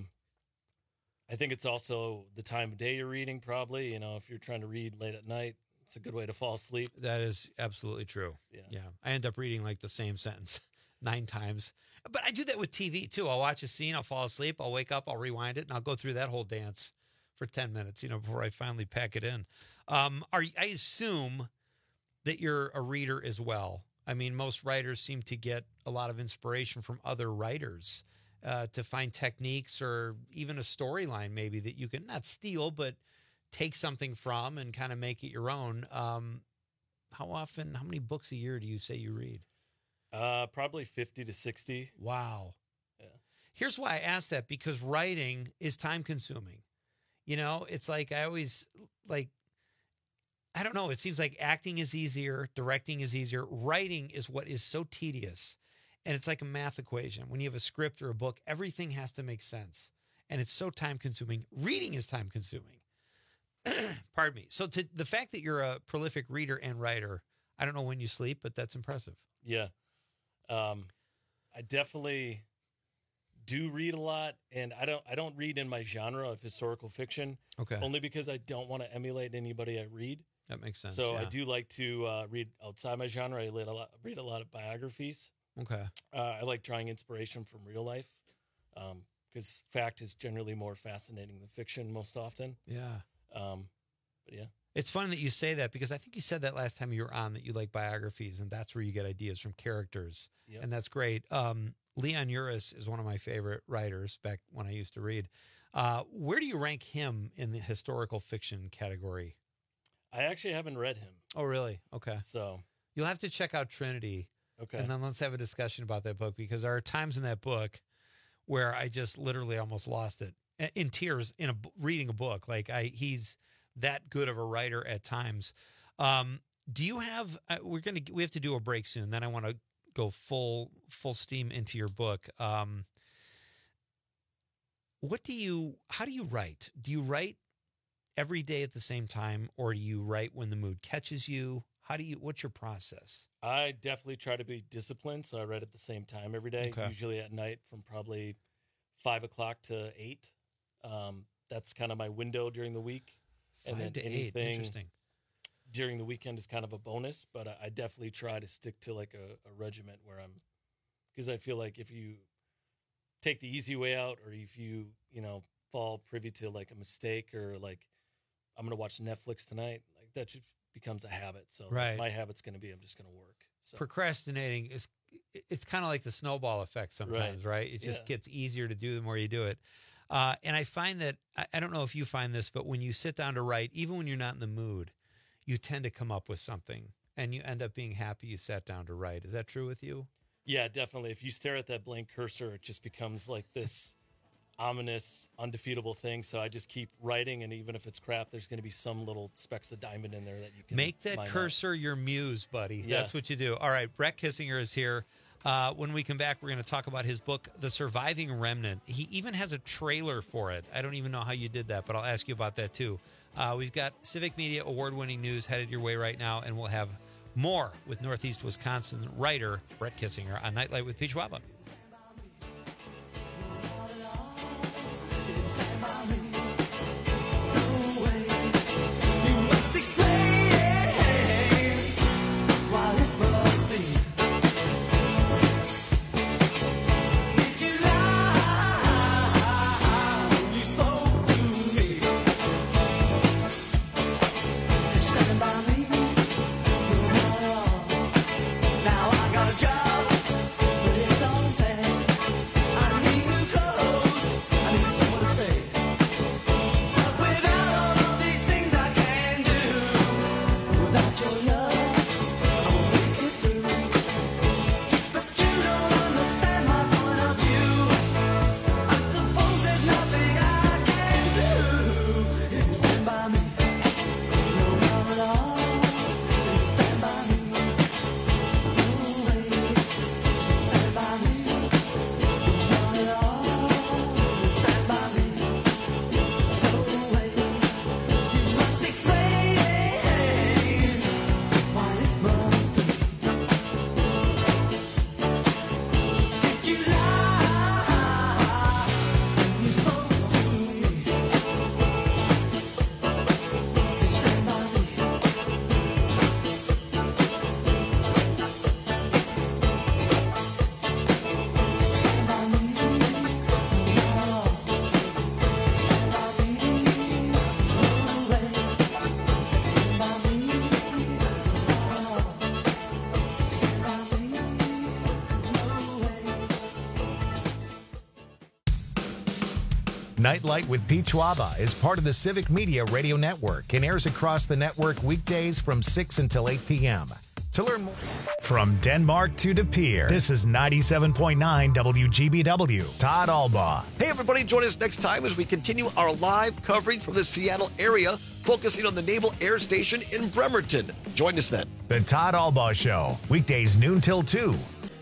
Speaker 15: I think it's also the time of day you're reading, probably. If you're trying to read late at night, it's a good way to fall asleep.
Speaker 30: That is absolutely true. Yeah. I end up reading like the same sentence 9 times. But I do that with TV, too. I'll watch a scene, I'll fall asleep, I'll wake up, I'll rewind it, and I'll go through that whole dance for 10 minutes, before I finally pack it in. I assume that you're a reader as well. I mean, most writers seem to get a lot of inspiration from other writers to find techniques or even a storyline maybe that you can not steal, but take something from and kind of make it your own. How many books a year do you say you read?
Speaker 15: Probably 50 to 60.
Speaker 30: Wow. Yeah. Here's why I asked that, because writing is time consuming. It's like I always I don't know. It seems like acting is easier, directing is easier. Writing is what is so tedious. And it's like a math equation. When you have a script or a book, everything has to make sense. And it's so time consuming. Reading is time consuming. Pardon me. So the fact that you're a prolific reader and writer, I don't know when you sleep, but that's impressive.
Speaker 15: Yeah. I definitely do read a lot, and I don't read in my genre of historical fiction.
Speaker 30: Okay.
Speaker 15: Only because I don't want to emulate anybody I read.
Speaker 30: That makes sense.
Speaker 15: So
Speaker 30: yeah.
Speaker 15: I do like to read outside my genre. I read a lot of biographies.
Speaker 30: Okay.
Speaker 15: I like drawing inspiration from real life, because fact is generally more fascinating than fiction most often.
Speaker 30: Yeah.
Speaker 15: But yeah.
Speaker 30: It's funny that you say that, because I think you said that last time you were on, that you like biographies, and that's where you get ideas from characters.
Speaker 15: Yep.
Speaker 30: And that's great. Leon Uris is one of my favorite writers back when I used to read. Where do you rank him in the historical fiction category?
Speaker 15: I actually haven't read him.
Speaker 30: Oh, really? Okay.
Speaker 15: So
Speaker 30: you'll have to check out Trinity.
Speaker 15: Okay.
Speaker 30: And then let's have a discussion about that book, because there are times in that book where I just literally almost lost it in tears reading a book. Like he's that good of a writer at times. Do you have? We have to do a break soon. Then I want to go full steam into your book. How do you write? Do you write every day at the same time, or do you write when the mood catches you? What's your process?
Speaker 15: I definitely try to be disciplined, so I write at the same time every day, usually at night from probably 5 o'clock to 8. That's kind of my window during the week.
Speaker 30: 5 to 8, interesting.
Speaker 15: During the weekend is kind of a bonus, but I definitely try to stick to like a regiment because I feel like if you take the easy way out, or if you fall privy to like a mistake, or like I'm going to watch Netflix tonight, like that just becomes a habit. So
Speaker 30: right.
Speaker 15: My habit's going to be I'm just going to work. So.
Speaker 30: Procrastinating it's kind of like the snowball effect sometimes, right? It just gets easier to do the more you do it. And I find that, I don't know if you find this, but when you sit down to write, even when you're not in the mood, you tend to come up with something, and you end up being happy you sat down to write. Is that true with you?
Speaker 15: Yeah, definitely. If you stare at that blank cursor, it just becomes like this ominous, undefeatable thing. So I just keep writing, and even if it's crap, there's going to be some little specks of diamond in there that you can
Speaker 30: make that cursor your muse, buddy.
Speaker 15: Yeah.
Speaker 30: That's what you do. All right, Brett Kissinger is here. When we come back, we're going to talk about his book, The Surviving Remnant. He even has a trailer for it. I don't even know how you did that, but I'll ask you about that too. We've got Civic Media award-winning news headed your way right now, and we'll have more with Northeast Wisconsin writer Brett Kissinger on Nightlight with Peach Wabba. Nightlight with Pete Schwaba is part of the Civic Media Radio Network and airs across the network weekdays from 6 until 8 p.m.
Speaker 1: To learn more from Denmark to De Pere, this is 97.9 WGBW. Todd Albaugh.
Speaker 4: Hey, everybody, join us next time as we continue our live coverage from the Seattle area, focusing on the Naval Air Station in Bremerton. Join us then.
Speaker 1: The Todd Albaugh Show, weekdays noon till 2.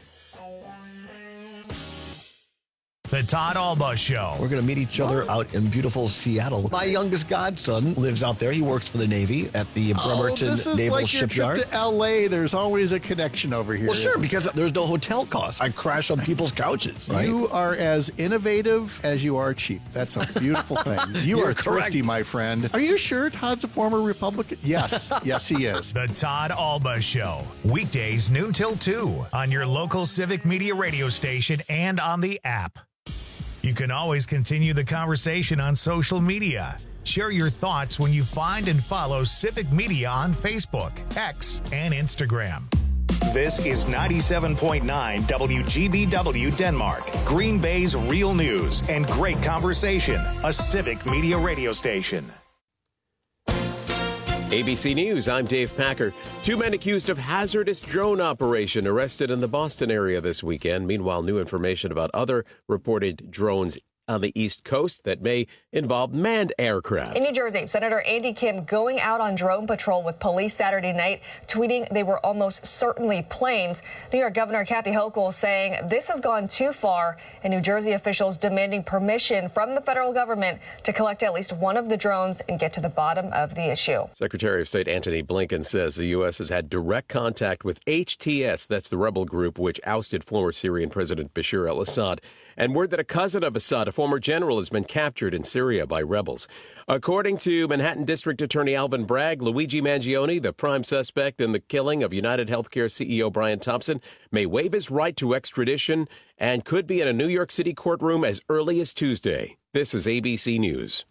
Speaker 1: The Todd Albaugh Show.
Speaker 4: We're going to meet each other out in beautiful Seattle. My youngest godson lives out there. He works for the Navy at the Bremerton Naval Shipyard.
Speaker 2: Trip to L.A., there's always a connection over here.
Speaker 4: Well, sure, because there's no hotel costs. I crash on people's couches, right?
Speaker 2: You are as innovative as you are cheap. That's a beautiful thing. You are thrifty, my friend. Are you sure Todd's a former Republican? Yes. Yes, he is.
Speaker 1: The Todd Albaugh Show, weekdays noon till 2 on your local Civic Media radio station and on the app. You can always continue the conversation on social media. Share your thoughts when you find and follow Civic Media on Facebook, X, and Instagram. This is 97.9 WGBW Denmark, Green Bay's real news and great conversation, a Civic Media radio station.
Speaker 3: ABC News, I'm Dave Packer. 2 men accused of hazardous drone operation arrested in the Boston area this weekend. Meanwhile, new information about other reported drones on the East Coast that may involve manned aircraft.
Speaker 8: In New Jersey, Senator Andy Kim going out on drone patrol with police Saturday night, tweeting they were almost certainly planes. New York Governor Kathy Hochul saying this has gone too far, and New Jersey officials demanding permission from the federal government to collect at least one of the drones and get to the bottom of the issue.
Speaker 3: Secretary of State Antony Blinken says the U.S. has had direct contact with HTS, that's the rebel group which ousted former Syrian President Bashar al-Assad, and word that a cousin of Assad, a former general, has been captured in Syria by rebels. According to Manhattan District Attorney Alvin Bragg, Luigi Mangione, the prime suspect in the killing of United Healthcare CEO Brian Thompson, may waive his right to extradition and could be in a New York City courtroom as early as Tuesday. This is ABC News.